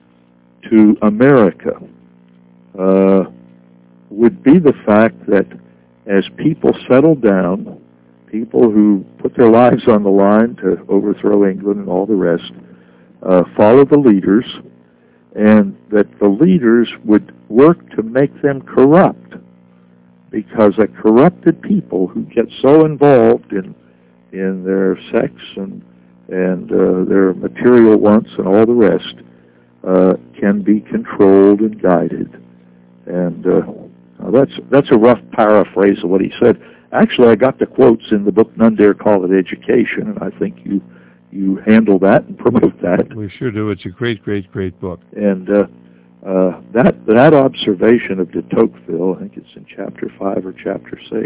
to America uh, would be the fact that as people settle down, people who put their lives on the line to overthrow England and all the rest, uh, follow the leaders, and that the leaders would work to make them corrupt, because a corrupted people who get so involved in in their sex and and uh, their material wants and all the rest uh, can be controlled and guided. And uh, that's that's a rough paraphrase of what he said. Actually, I got the quotes in the book None Dare Call It Education, and I think you you handle that and promote that. We sure do. It's a great, great, great book. And uh, uh, that that observation of de Tocqueville, I think it's in chapter five or chapter six,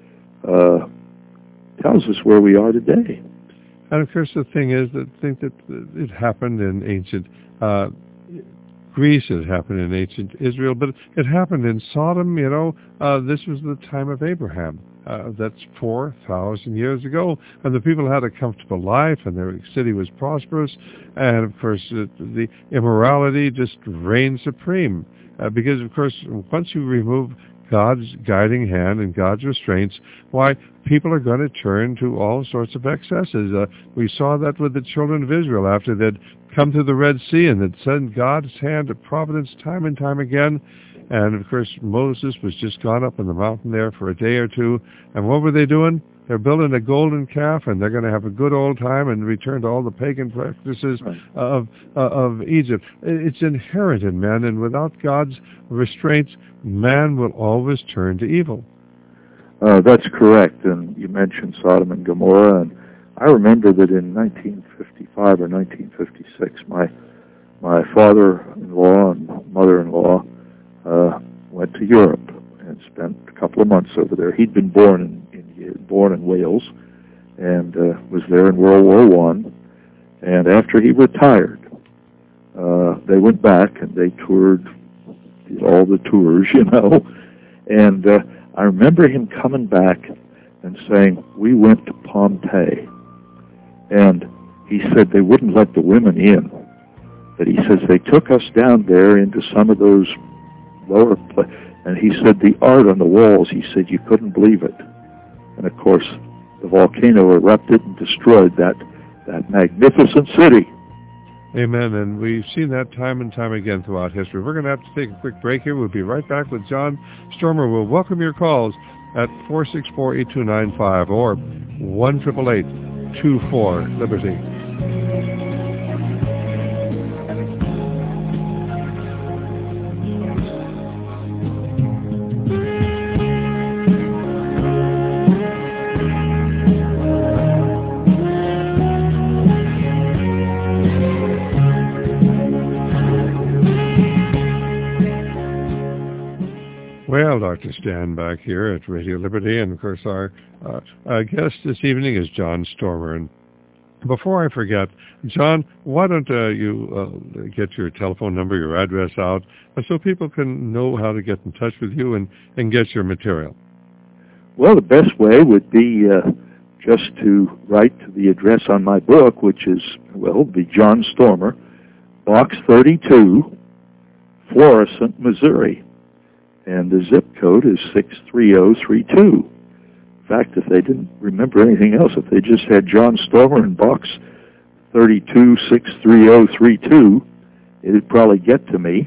uh, tells us where we are today. And of course, the thing is that I think that it happened in ancient uh, Greece, it happened in ancient Israel, but it happened in Sodom. You know, uh, this was the time of Abraham. Uh, that's four thousand years ago, and the people had a comfortable life, and their city was prosperous, and of course uh, the immorality just reigned supreme, uh, because of course once you remove God's guiding hand and God's restraints, why, people are going to turn to all sorts of excesses. Uh, we saw that with the children of Israel after they'd come to the Red Sea and they'd sent God's hand of providence time and time again. And, of course, Moses was just gone up on the mountain there for a day or two. And what were they doing? They're building a golden calf, and they're going to have a good old time and return to all the pagan practices right. of uh, of Egypt. It's inherent in man, and without God's restraints, man will always turn to evil. Uh, that's correct, and you mentioned Sodom and Gomorrah, and I remember that in nineteen fifty-five or nineteen fifty-six, my my father-in-law and mother-in-law uh, went to Europe and spent a couple of months over there. He'd been born in born in Wales, and uh, was there in World War One. And after he retired, uh, they went back and they toured, did all the tours, you know. And uh, I remember him coming back and saying, "We went to Pompeii," and he said they wouldn't let the women in. But he says they took us down there into some of those lower places, and he said the art on the walls, he said you couldn't believe it. And of course, the volcano erupted and destroyed that, that magnificent city. Amen. And we've seen that time and time again throughout history. We're going to have to take a quick break here. We'll be right back with John Stormer. We'll welcome your calls at four six four, eight two nine five or one eight eight eight, two four, Liberty. Well, Doctor Stan back here at Radio Liberty, and of course our uh, uh, guest this evening is John Stormer. And before I forget, John, why don't uh, you uh, get your telephone number, your address out, so people can know how to get in touch with you and, and get your material? Well, the best way would be uh, just to write to the address on my book, which is, well, the John Stormer, Box thirty-two, Florissant, Missouri. and the zip code is six three zero three two. In fact, if they didn't remember anything else, if they just had John Stover in box thirty-two six three zero three two, it'd probably get to me,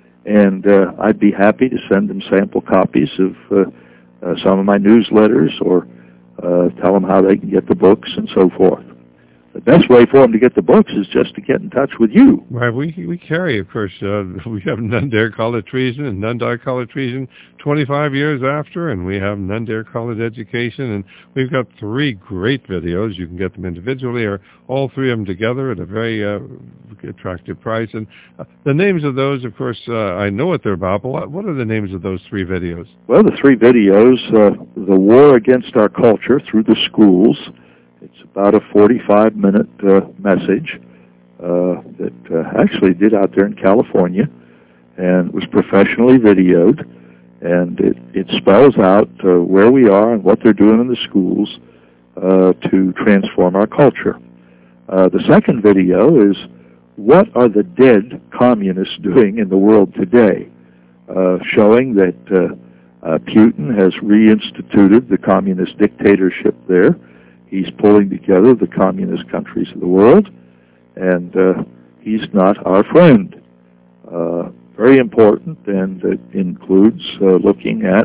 and uh, I'd be happy to send them sample copies of uh, uh, some of my newsletters, or uh, tell them how they can get the books and so forth. The best way for them to get the books is just to get in touch with you. Right. We we carry, of course, uh, we have None Dare Call It Treason and None Dare Call It Treason twenty-five years after, and we have None Dare Call It Education, and we've got three great videos. You can get them individually or all three of them together at a very uh, attractive price. And uh, the names of those, of course, uh, I know what they're about, but what, what are the names of those three videos? Well, the three videos, uh, The War Against Our Culture Through the Schools. It's about a forty-five minute uh, message uh, that uh, actually did out there in California, and was professionally videoed, and it, it spells out uh, where we are and what they're doing in the schools uh, to transform our culture. Uh, the second video is, what are the dead communists doing in the world today? Uh, showing that uh, uh, Putin has reinstituted the communist dictatorship there. He's pulling together the communist countries of the world, and uh, he's not our friend. Uh, very important, and it includes uh, looking at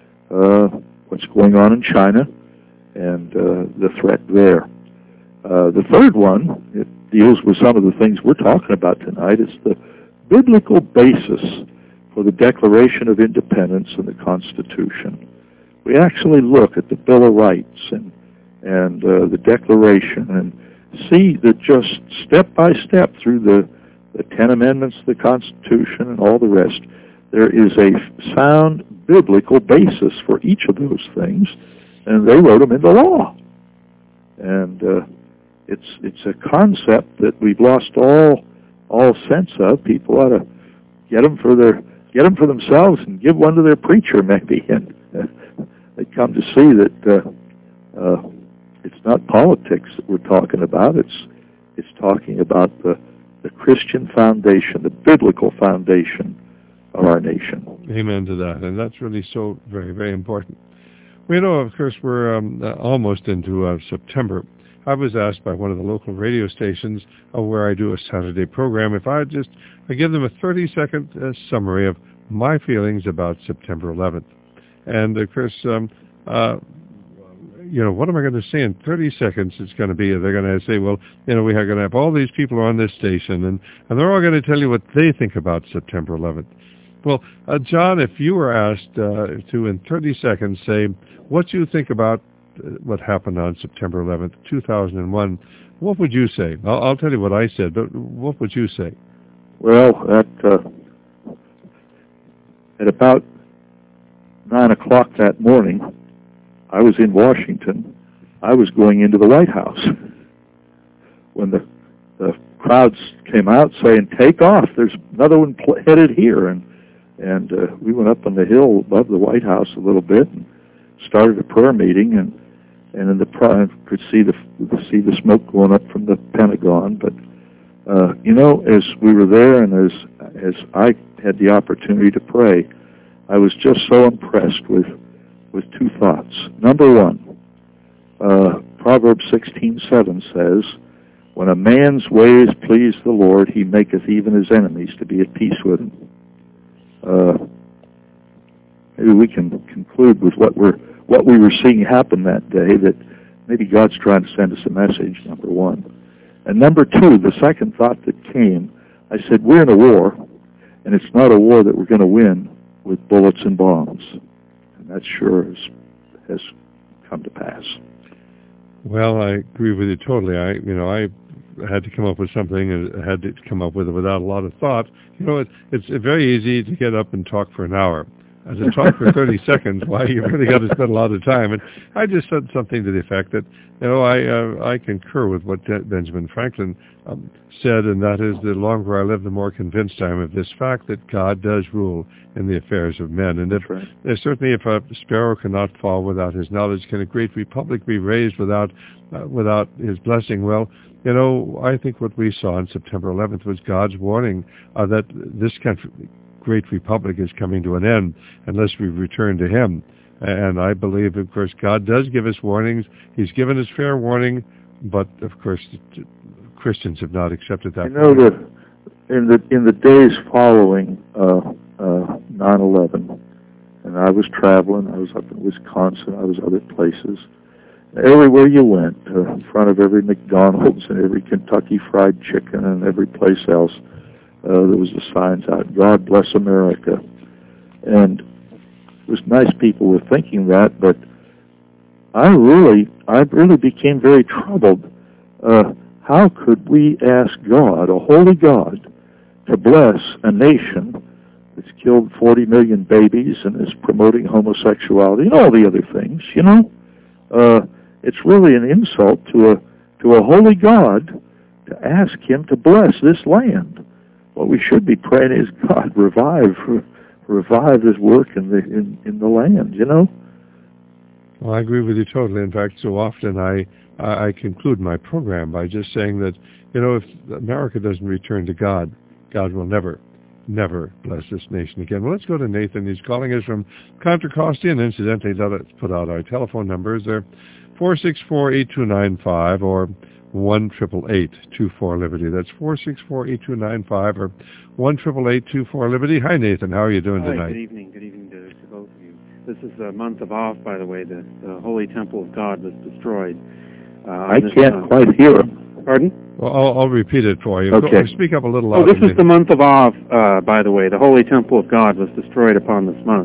uh, what's going on in China and uh, the threat there. Uh, the third one, it deals with some of the things we're talking about tonight. It's the biblical basis for the Declaration of Independence and the Constitution. We actually look at the Bill of Rights and and uh, the Declaration, and see that just step by step through the, the Ten Amendments of the Constitution and all the rest, there is a sound biblical basis for each of those things, and they wrote them into law. And uh, it's it's a concept that we've lost all all sense of. People ought to get them for their get them for themselves and give one to their preacher, maybe, and uh, they come to see that. Uh, uh, It's not politics that we're talking about. It's it's talking about the the Christian foundation, the biblical foundation of our nation. Amen to that, and that's really so very, very important. We know, of course, we're um, uh, almost into uh, September. I was asked by one of the local radio stations uh, where I do a Saturday program if I just I give them a thirty-second uh, summary of my feelings about September eleventh. And, of course, um, uh, you know, what am I going to say in thirty seconds? It's going to be, they're going to say, well, you know, we are going to have all these people on this station, and, and they're all going to tell you what they think about September eleventh. Well, uh, John, if you were asked uh, to, in thirty seconds, say what you think about uh, what happened on September eleventh, two thousand one, what would you say? I'll, I'll tell you what I said, but what would you say? Well, at, uh, at about nine o'clock that morning, I was in Washington. I was going into the White House when the, the crowds came out saying, "Take off! There's another one pl- headed here." And and uh, we went up on the hill above the White House a little bit and started a prayer meeting. And and in the pro- could see the see the smoke going up from the Pentagon. But uh, you know, as we were there and as as I had the opportunity to pray, I was just so impressed with. with two thoughts. Number one, uh, Proverbs sixteen seven says, "When a man's ways please the Lord, he maketh even his enemies to be at peace with him." Uh, maybe we can conclude with what we're what we were seeing happen that day, that maybe God's trying to send us a message, number one. And number two, the second thought that came, I said, we're in a war, and it's not a war that we're going to win with bullets and bombs. And that sure has, has come to pass. Well, I agree with you totally. I, you know, I had to come up with something, and had to come up with it without a lot of thought. You know, it, it's very easy to get up and talk for an hour. As I talk for thirty seconds, why, you really got to spend a lot of time. And I just said something to the effect that, you know, I uh, I concur with what Benjamin Franklin um, said, and that is, the longer I live, the more convinced I am of this fact that God does rule in the affairs of men. And if, right. uh, certainly if a sparrow cannot fall without his knowledge, can a great republic be raised without uh, without his blessing? Well, you know, I think what we saw on September eleventh was God's warning uh, that this country, great republic is coming to an end unless we return to him. And I believe, of course, God does give us warnings. He's given us fair warning, but, of course, Christians have not accepted that. You know, the, in the in the days following uh, uh, nine eleven, and I was traveling, I was up in Wisconsin, I was other places. Everywhere you went, uh, in front of every McDonald's and every Kentucky Fried Chicken and every place else, uh, there was the signs out, God bless America. And it was nice people were thinking that, but I really, I really became very troubled. Uh, how could we ask God, a holy God, to bless a nation that's killed forty million babies and is promoting homosexuality and all the other things, you know? Uh, it's really an insult to a to a holy God to ask him to bless this land. What we should be praying is, God, revive revive his work in the in, in the land, you know? Well, I agree with you totally. In fact, so often I, I conclude my program by just saying that, you know, if America doesn't return to God, God will never, never bless this nation again. Well, let's go to Nathan. He's calling us from Contra Costa, and incidentally, let's put out our telephone numbers. They're four six four, eight two nine five or one eight eight eight, two four, Liberty. That's four six four, eight two nine five or one eight eight eight, two four, Liberty. Hi, Nathan. How are you doing Hi, tonight? Good evening. Good evening to, to both of you. This is the month of Av, by the way. The, the Holy Temple of God was destroyed. Uh, I can't month. quite hear him. Pardon? Well, I'll, I'll repeat it for you. Okay. Go, speak up a little louder. Oh, this is the month of Av, uh, by the way. The Holy Temple of God was destroyed upon this month.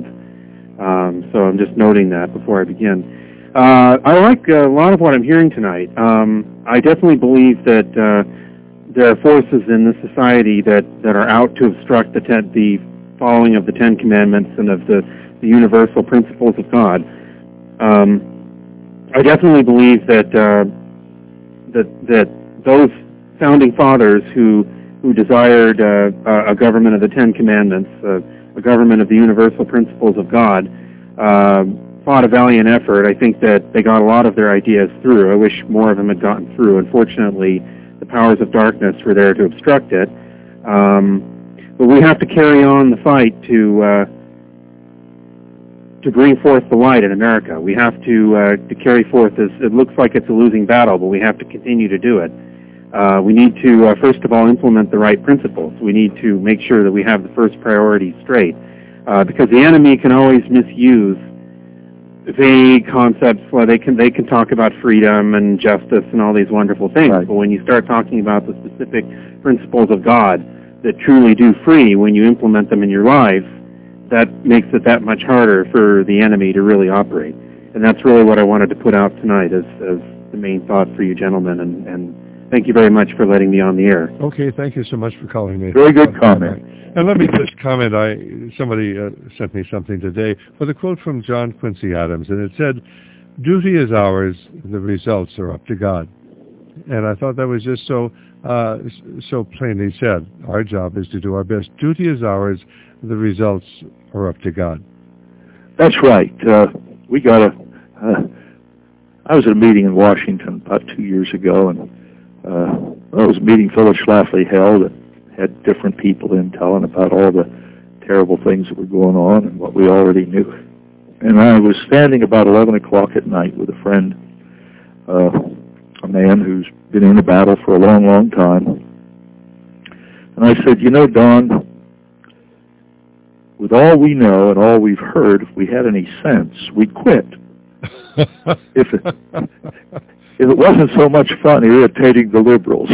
Um, so I'm just noting that before I begin. Uh, I like uh, a lot of what I'm hearing tonight. Um, I definitely believe that uh, there are forces in this society that, that are out to obstruct the, ten, the following of the Ten Commandments and of the, the universal principles of God. Um, I definitely believe that uh, that that those founding fathers who who desired uh, a government of the Ten Commandments, uh, a government of the universal principles of God, uh, fought a valiant effort. I think that they got a lot of their ideas through. I wish more of them had gotten through. Unfortunately, the powers of darkness were there to obstruct it. Um, but we have to carry on the fight to uh, to bring forth the light in America. We have to uh, to carry forth this. It looks like it's a losing battle, but we have to continue to do it. Uh, we need to, uh, first of all, implement the right principles. We need to make sure that we have the first priority straight, uh, because the enemy can always misuse vague concepts. Well, they can they can talk about freedom and justice and all these wonderful things, right. But when you start talking about the specific principles of God that truly do free, when you implement them in your life, that makes it that much harder for the enemy to really operate. And that's really what I wanted to put out tonight as, as the main thought for you gentlemen, and, and thank you very much for letting me on the air. Okay, thank you so much for calling me. Very good comment. And let me just comment, I somebody uh, sent me something today with a quote from John Quincy Adams, and it said, "Duty is ours, the results are up to God." And I thought that was just so uh, so plainly said. Our job is to do our best. Duty is ours, the results are up to God. That's right. Uh, we got a... Uh, I was at a meeting in Washington about two years ago, and uh, well, it was a meeting Phyllis Schlafly held, and had different people in telling about all the terrible things that were going on and what we already knew. And I was standing about eleven o'clock at night with a friend, uh, a man who's been in the battle for a long, long time. And I said, you know, Don, with all we know and all we've heard, if we had any sense, we'd quit. if, it, if it wasn't so much fun irritating the liberals.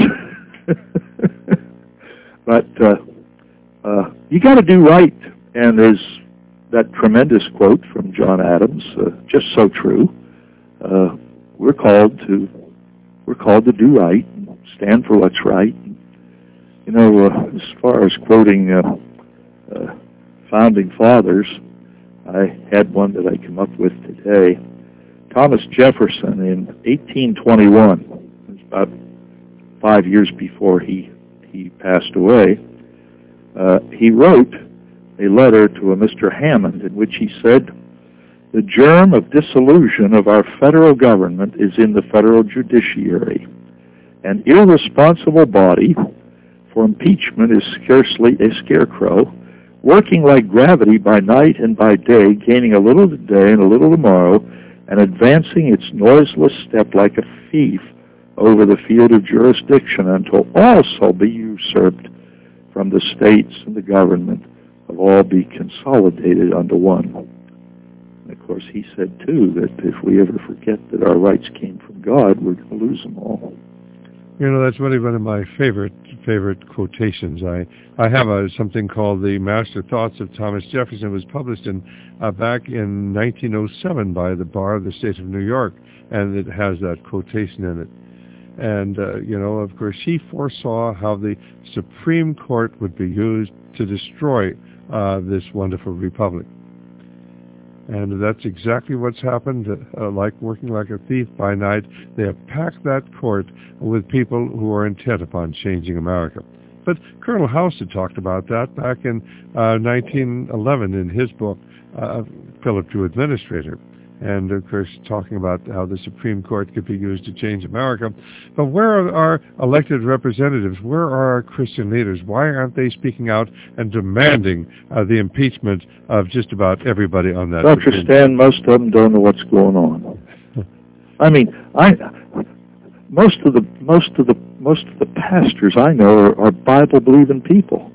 But uh, uh, you got to do right, and there's that tremendous quote from John Adams, uh, just so true. Uh, we're called to we're called to do right, stand for what's right. You know, uh, as far as quoting uh, uh, founding fathers, I had one that I came up with today. Thomas Jefferson in eighteen twenty-one, it was about five years before he he passed away, uh, he wrote a letter to a Mister Hammond in which he said, "The germ of dissolution of our federal government is in the federal judiciary. An irresponsible body for impeachment is scarcely a scarecrow working like gravity by night and by day, gaining a little today and a little tomorrow, and advancing its noiseless step like a thief over the field of jurisdiction until all shall be usurped from the states and the government of all be consolidated unto one. And of course, he said, too, that if we ever forget that our rights came from God, we're going to lose them all. You know, that's really one of my favorite favorite quotations. I, I have a, something called The Master Thoughts of Thomas Jefferson. It was published in uh, back in nineteen oh seven by the Bar of the State of New York, and it has that quotation in it. And, uh, you know, of course, he foresaw how the Supreme Court would be used to destroy uh, this wonderful republic. And that's exactly what's happened. Uh, like working like a thief by night, they have packed that court with people who are intent upon changing America. But Colonel House had talked about that back in uh, nineteen eleven in his book, uh, Philip to Administrator. And, of course, talking about how the Supreme Court could be used to change America. But where are our elected representatives? Where are our Christian leaders? Why aren't they speaking out and demanding uh, the impeachment of just about everybody on that? Doctor Stan, most of them don't know what's going on. I mean, I most of the most of the most of the pastors I know are, are Bible-believing people.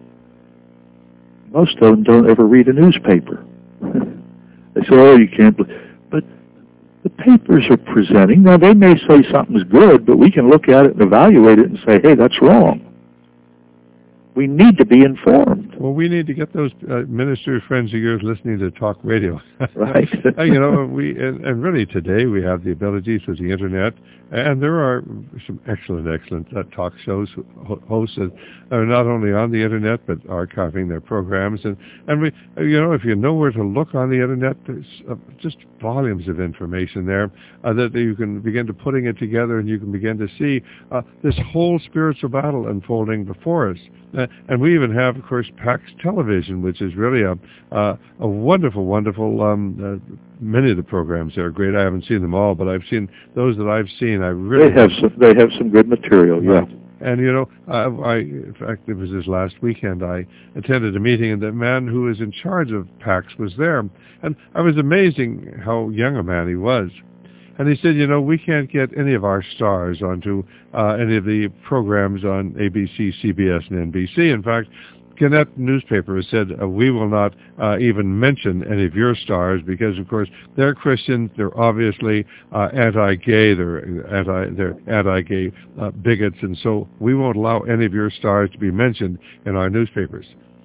Most of them don't ever read a newspaper. They say, "Oh, you can't believe." But the papers are presenting. Now, they may say something's good, but we can look at it and evaluate it and say, hey, that's wrong. We need to be informed. Well, we need to get those uh, minister friends of yours listening to talk radio. Right. You know, we and, and really today we have the ability through the Internet, and there are some excellent, excellent uh, talk shows hosts that are not only on the Internet but archiving their programs. And, and we, you know, if you know where to look on the Internet, there's uh, just volumes of information there uh, that you can begin to putting it together, and you can begin to see uh, this whole spiritual battle unfolding before us. Uh, and we even have, of course, PAX Television, which is really a uh, a wonderful, wonderful. Um, uh, many of the programs there are great. I haven't seen them all, but I've seen those that I've seen. I really they have some. They have some good material. Yeah. Right. And you know, I, I in fact, it was this last weekend. I attended a meeting, and the man who is in charge of PAX was there, and I was amazing how young a man he was. And he said, you know, we can't get any of our stars onto uh, any of the programs on A B C, C B S, and N B C. In fact, Gannett newspaper has said uh, we will not uh, even mention any of your stars because, of course, they're Christians. They're obviously uh, anti-gay. They're anti. They're anti-gay uh, bigots, and so we won't allow any of your stars to be mentioned in our newspapers.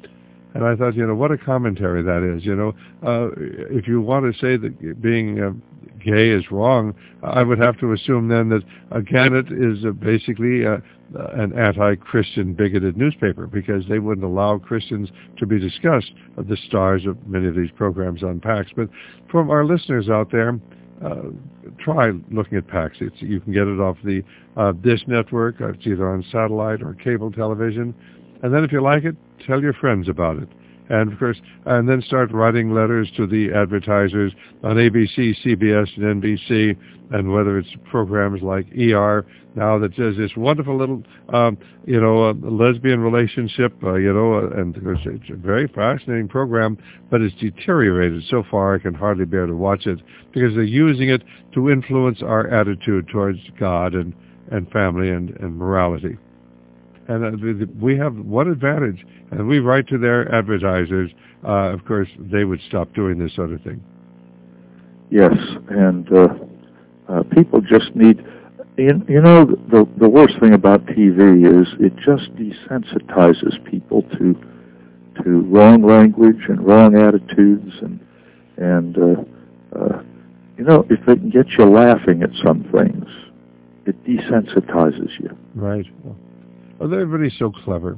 And I thought, you know, what a commentary that is. You know, uh, if you want to say that being uh, gay is wrong, I would have to assume then that uh, Gannett is uh, basically uh, uh, an anti-Christian, bigoted newspaper because they wouldn't allow Christians to be discussed, uh, the stars of many of these programs on PAX. But from our listeners out there, uh, try looking at PAX. It's, you can get it off the uh, Dish Network. It's either on satellite or cable television. And then if you like it, tell your friends about it. And, of course, and then start writing letters to the advertisers on A B C, C B S, and N B C, and whether it's programs like E R now that says this wonderful little, um, you know, uh, lesbian relationship, uh, you know, uh, and of course it's a very fascinating program, but it's deteriorated so far I can hardly bear to watch it because they're using it to influence our attitude towards God and, and family and, and morality. And uh, we have one advantage, and we write to their advertisers, uh, of course, they would stop doing this sort of thing. Yes, and uh, uh, people just need, you, you know, the, the worst thing about T V is it just desensitizes people to to wrong language and wrong attitudes, and, and uh, uh, you know, if they can get you laughing at some things, it desensitizes you. Right. Well, Well, everybody's so clever.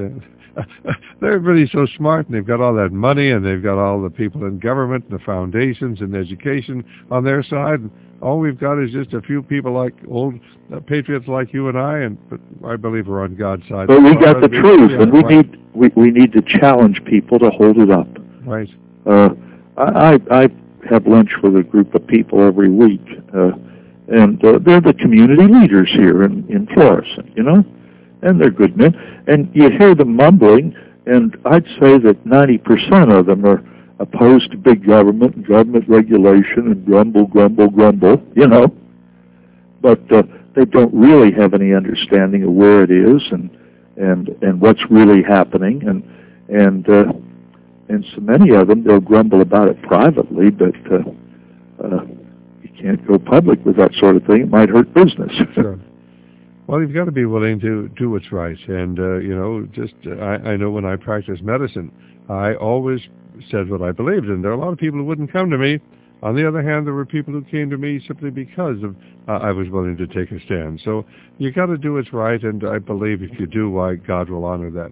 Everybody's so smart, and they've got all that money, and they've got all the people in government, and the foundations, and education on their side. And all we've got is just a few people like old uh, patriots like you and I, and but I believe we're on God's side. But we got the truth, and we need we, we need to challenge people to hold it up. Right. Uh, I, I have lunch with a group of people every week, uh, and uh, they're the community leaders here in, in Florissant, you know? And they're good men. And you hear them mumbling, and I'd say that ninety percent of them are opposed to big government and government regulation and grumble, grumble, grumble, you know. But uh, they don't really have any understanding of where it is and and and what's really happening, and and uh, and so many of them, they'll grumble about it privately, but uh, uh, you can't go public with that sort of thing. It might hurt business. Sure. Well, you've got to be willing to do what's right, and uh, you know, just uh, I, I know when I practiced medicine, I always said what I believed, and there are a lot of people who wouldn't come to me. On the other hand, there were people who came to me simply because of uh, I was willing to take a stand. So you got to do what's right, and I believe if you do, why God will honor that.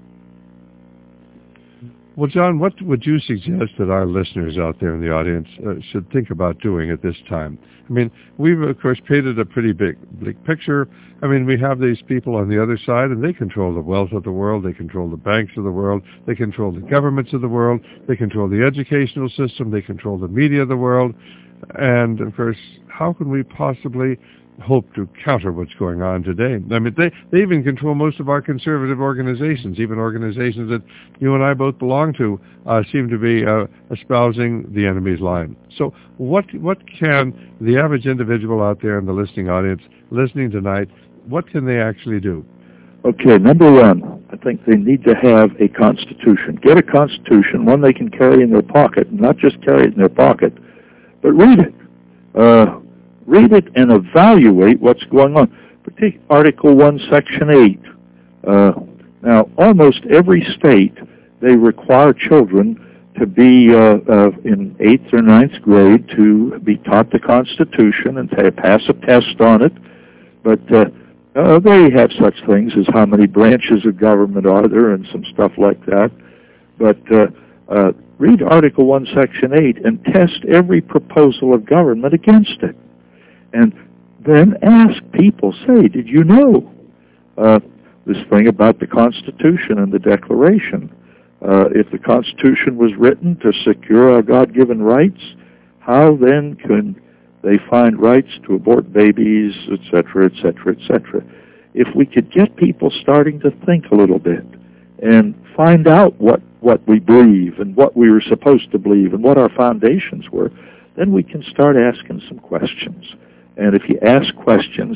Well, John, what would you suggest that our listeners out there in the audience uh, should think about doing at this time? I mean, we've, of course, painted a pretty big, big picture. I mean, we have these people on the other side, and they control the wealth of the world. They control the banks of the world. They control the governments of the world. They control the educational system. They control the media of the world. And, of course, how can we possibly hope to counter what's going on today? I mean, they, they even control most of our conservative organizations, even organizations that you and I both belong to uh, seem to be uh, espousing the enemy's line. So what what can the average individual out there in the listening audience, listening tonight, what can they actually do? Okay, number one, I think they need to have a constitution. Get a constitution, one they can carry in their pocket, and not just carry it in their pocket, but read it. Uh, Read it and evaluate what's going on. Take Article one, Section eight. Uh, now, almost every state, they require children to be uh, uh, in eighth or ninth grade to be taught the Constitution and to pass a test on it. But uh, uh, they have such things as how many branches of government are there and some stuff like that. But uh, uh, read Article one, Section eight and test every proposal of government against it. And then ask people, say, did you know uh, this thing about the Constitution and the Declaration? Uh, if the Constitution was written to secure our God-given rights, how then can they find rights to abort babies, et cetera, et cetera, et cetera? If we could get people starting to think a little bit and find out what, what we believe and what we were supposed to believe and what our foundations were, then we can start asking some questions. And if you ask questions,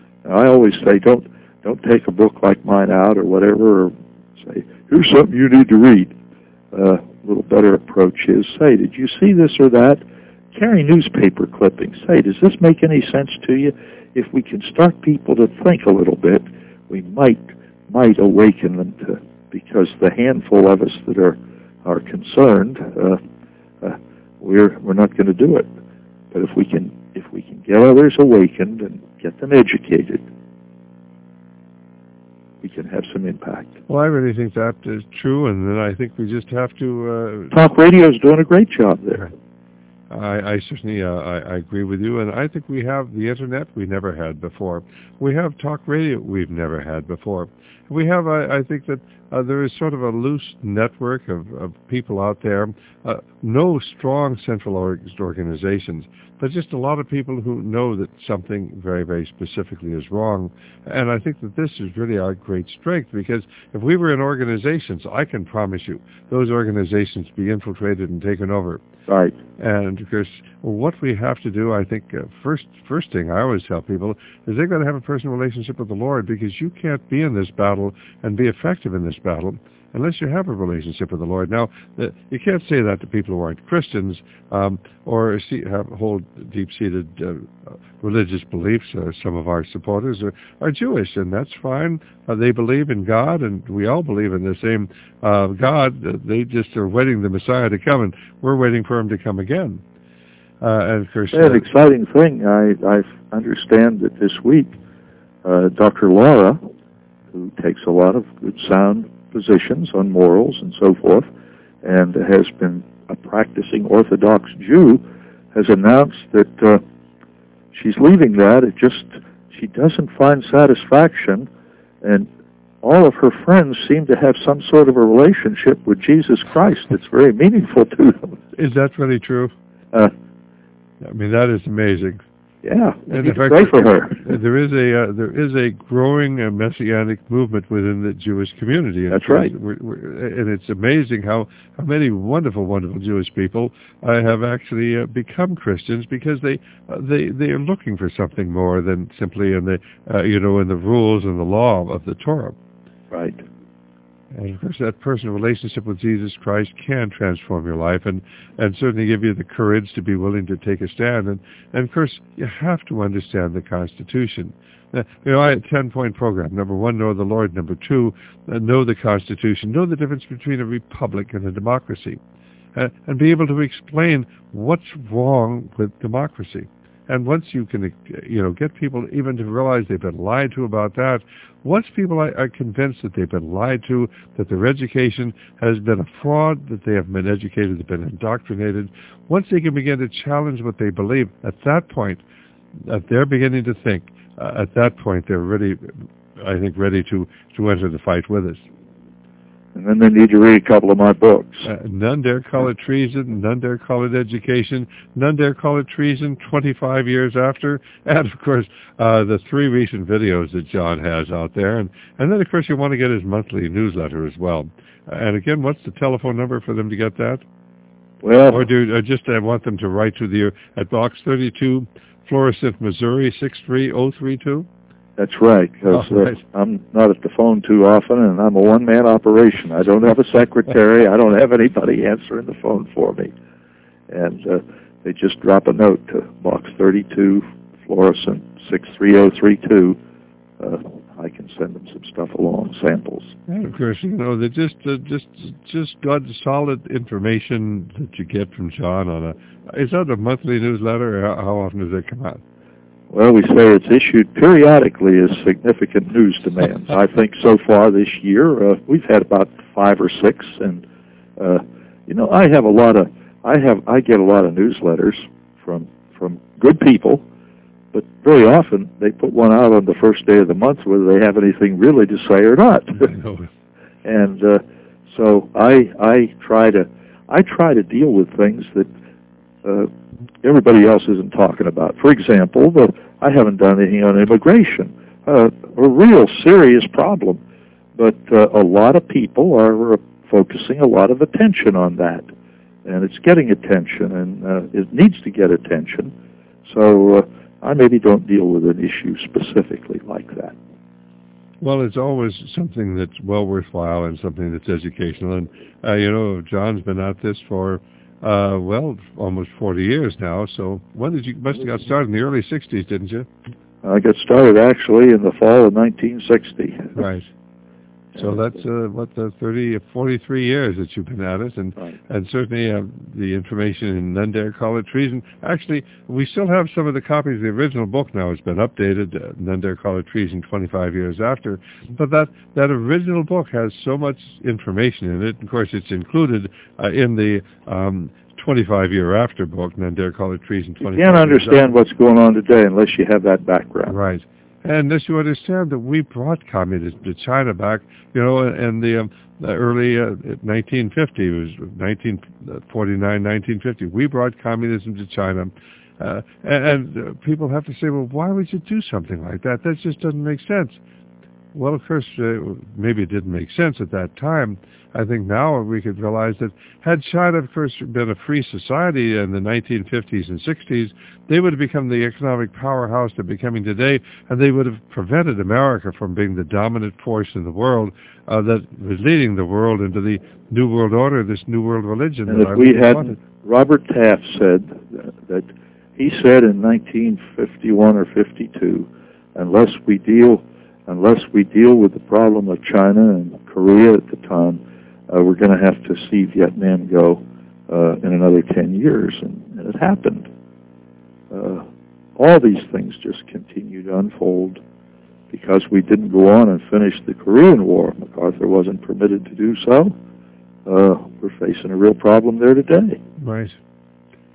I always say, don't don't take a book like mine out or whatever, or say, here's something you need to read. Uh, a little better approach is, say, did you see this or that? Carry newspaper clippings. Say, does this make any sense to you? If we can start people to think a little bit, we might might awaken them to, because the handful of us that are are concerned, uh, uh, we're we're not going to do it. But if we can if we can get others awakened and get them educated, we can have some impact. Well, I really think that is true, and then I think we just have to... Uh, Talk radio is doing a great job there. I, I certainly uh, I, I agree with you, and I think we have the Internet we never had before. We have talk radio we've never had before. We have, I, I think that uh, there is sort of a loose network of, of people out there, uh, no strong central organizations, but just a lot of people who know that something very, very specifically is wrong. And I think that this is really our great strength, because if we were in organizations, I can promise you, those organizations be infiltrated and taken over. Right. And of course, what we have to do, I think, uh, first first thing I always tell people is they've got to have a personal relationship with the Lord, because you can't be in this battle and be effective in this battle unless you have a relationship with the Lord. Now, uh, you can't say that to people who aren't Christians um, or see, have hold deep-seated uh, religious beliefs. Uh, some of our supporters are, are Jewish, and that's fine. Uh, they believe in God, and we all believe in the same uh, God. Uh, they just are waiting the Messiah to come, and we're waiting for him to come again. Uh, and of course, yeah, an exciting thing. I, I understand that this week, uh, Doctor Laura, who takes a lot of good sound positions on morals and so forth, and has been a practicing Orthodox Jew, has announced that uh, she's leaving that. It just, she doesn't find satisfaction, and all of her friends seem to have some sort of a relationship with Jesus Christ that's very meaningful to them. Is that really true? Uh, I mean, that is amazing. Yeah, we And need in to fact, pray for her. There is a uh, there is a growing uh, messianic movement within the Jewish community. And That's right. We're, we're, and it's amazing how, how many wonderful, wonderful Jewish people uh, have actually uh, become Christians because they uh, they they are looking for something more than simply in the uh, you know in the rules and the law of the Torah. Right. And of course, that personal relationship with Jesus Christ can transform your life, and, and certainly give you the courage to be willing to take a stand. And, and of course, you have to understand the Constitution. Uh, you know, I had a ten-point program. Number one, know the Lord. Number two, uh, know the Constitution. Know the difference between a republic and a democracy, uh, and be able to explain what's wrong with democracy. And once you can, you know, get people even to realize they've been lied to about that, once people are, are convinced that they've been lied to, that their education has been a fraud, that they haven't been educated, they've been indoctrinated, once they can begin to challenge what they believe, at that point, that they're beginning to think, uh, at that point they're ready, I think, ready to, to enter the fight with us. And then they need to read a couple of my books. Uh, none dare call it treason, none dare call it education, none dare call it treason twenty-five years after, and of course uh, the three recent videos that John has out there, and, and then of course you want to get his monthly newsletter as well. Uh, and again, what's the telephone number for them to get that? Well, or do I just I want them to write to the at Box thirty-two, Florissant, Missouri six three zero three two? That's right, because oh, right. uh, I'm not at the phone too often, and I'm a one-man operation. I don't have a secretary. I don't have anybody answering the phone for me. And uh, they just drop a note to Box thirty-two, Florissant, six three zero three two. Uh, I can send them some stuff along, samples. And of course, you know, they just uh, just just got solid information that you get from John on a. Is that a monthly newsletter, or how, how often does that come out? Well, we say it's issued periodically as significant news demands. I think so far this year uh, we've had about five or six, and uh, you know, I have a lot of I have I get a lot of newsletters from from good people, but very often they put one out on the first day of the month whether they have anything really to say or not. and uh, so I I try to I try to deal with things that uh, everybody else isn't talking about. For example, the, I haven't done anything on immigration, uh, a real serious problem, but uh, a lot of people are uh, focusing a lot of attention on that, and it's getting attention, and uh, it needs to get attention. So uh, I maybe don't deal with an issue specifically like that. Well, it's always something that's well worthwhile and something that's educational. And, uh, you know, John's been at this for, uh, well, almost forty years now. So when did you, must have got started in the early sixties, didn't you? I got started actually in the fall of nineteen sixty. Right. So that's, uh, what, the thirty, forty-three years that you've been at it, and right. and certainly uh, the information in None Dare Call It Treason. Actually, we still have some of the copies of the original book now. It's been updated, uh, None Dare Call It Treason, twenty-five years after. But that, that original book has so much information in it. Of course, it's included uh, in the um, twenty-five year after book, None Dare Call It Treason, twenty-five You can't understand what's going on today unless you have that background. Right. And unless you understand that we brought communism to China back, you know, in the, um, the early uh, nineteen fifty, it was nineteen forty-nine, nineteen fifty. We brought communism to China. Uh, and and uh, people have to say, well, why would you do something like that? That just doesn't make sense. Well, of course, uh, maybe it didn't make sense at that time. I think now we could realize that had China, of course, been a free society in the nineteen fifties and sixties, they would have become the economic powerhouse they're becoming today, and they would have prevented America from being the dominant force in the world uh, that was leading the world into the New World Order, this New World Religion. And that if I we really had, wanted. Robert Taft said that, he said in nineteen fifty-one or fifty-two, unless we deal Unless we deal with the problem of China and Korea at the time, uh, we're going to have to see Vietnam go uh, in another ten years, and, and it happened. Uh, all these things just continue to unfold because we didn't go on and finish the Korean War. MacArthur wasn't permitted to do so. Uh, we're facing a real problem there today. Right.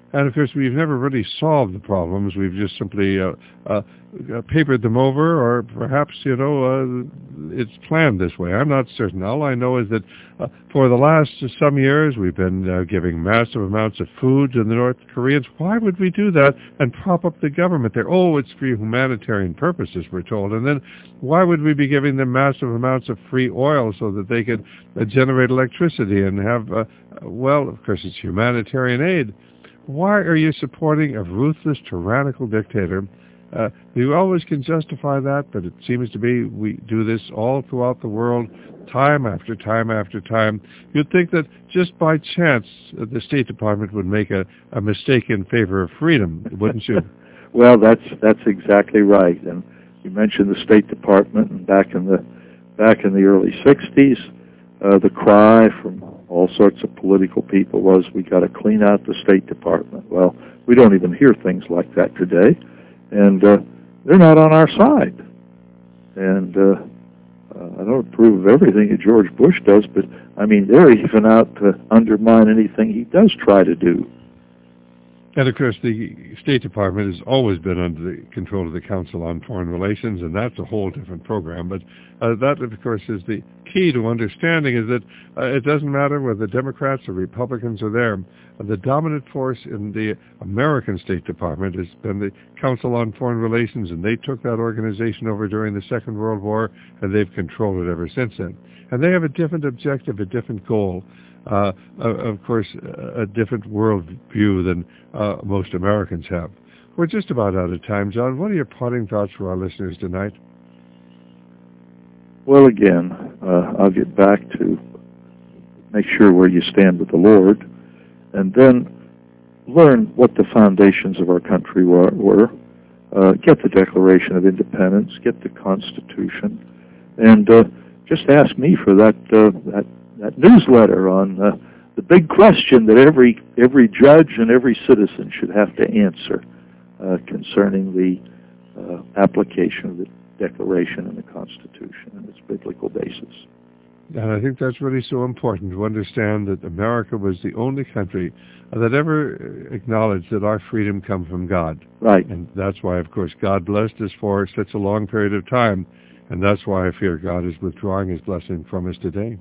And, of course, we've never really solved the problems. We've just simply uh, uh, papered them over, or perhaps, you know, uh, it's planned this way. I'm not certain. All I know is that uh, for the last some years, we've been uh, giving massive amounts of food to the North Koreans. Why would we do that and prop up the government there? Oh, it's for humanitarian purposes, we're told. And then why would we be giving them massive amounts of free oil so that they could uh, generate electricity and have, uh, well, of course, it's humanitarian aid. Why are you supporting a ruthless, tyrannical dictator? Uh, you always can justify that, but it seems to be we do this all throughout the world, time after time after time. You'd think that just by chance uh, the State Department would make a, a mistake in favor of freedom, wouldn't you? Well, that's that's exactly right. And you mentioned the State Department, and back in the back in the early sixties, uh, the cry from all sorts of political people was, we got to clean out the State Department. Well, we don't even hear things like that today, and uh, they're not on our side. And uh, uh, I don't approve of everything that George Bush does, but I mean, they're even out to undermine anything he does try to do. And, of course, the State Department has always been under the control of the Council on Foreign Relations, and that's a whole different program. But uh, that, of course, is the key to understanding, is that uh, it doesn't matter whether Democrats or Republicans are there. Uh, the dominant force in the American State Department has been the Council on Foreign Relations, and they took that organization over during the Second World War, and they've controlled it ever since then. And they have a different objective, a different goal. Uh, of course, a different world view than uh, most Americans have. We're just about out of time, John. What are your parting thoughts for our listeners tonight? Well, again, uh, I'll get back to make sure where you stand with the Lord, and then learn what the foundations of our country were, were uh, get the Declaration of Independence, get the Constitution, and uh, just ask me for that uh, that that newsletter on uh, the big question that every every judge and every citizen should have to answer uh, concerning the uh, application of the Declaration and the Constitution and its biblical basis. And I think that's really so important to understand that America was the only country that ever acknowledged that our freedom comes from God. Right. And that's why, of course, God blessed us for such a long period of time. And that's why I fear God is withdrawing his blessing from us today.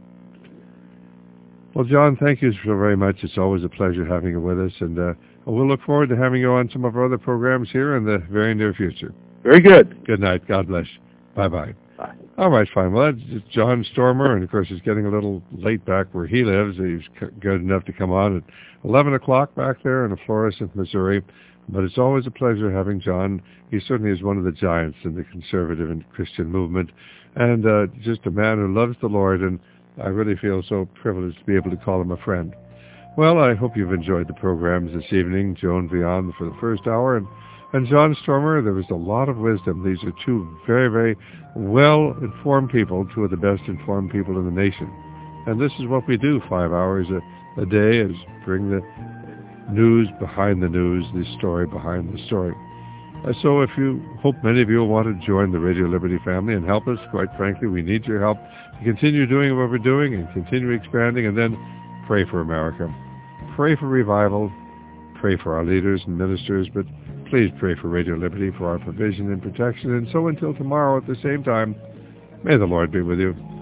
Well, John, thank you so very much. It's always a pleasure having you with us, and uh, we'll look forward to having you on some of our other programs here in the very near future. Very good. Good night. God bless you. Bye-bye. Bye. All right, fine. Well, that's John Stormer, and, of course, it's getting a little late back where he lives. He's good enough to come on at eleven o'clock back there in Florissant, Missouri. But it's always a pleasure having John. He certainly is one of the giants in the conservative and Christian movement, and uh, just a man who loves the Lord, and I really feel so privileged to be able to call him a friend. Well, I hope you've enjoyed the programs this evening. Joan Vion for the first hour, and, and John Stormer. There was a lot of wisdom. These are two very, very well-informed people, two of the best-informed people in the nation. And this is what we do five hours a, a day, is bring the news behind the news, the story behind the story. Uh, so if you hope many of you will want to join the Radio Liberty family and help us, quite frankly, we need your help to continue doing what we're doing and continue expanding, and then pray for America. Pray for revival. Pray for our leaders and ministers, but please pray for Radio Liberty for our provision and protection. And so until tomorrow at the same time, may the Lord be with you.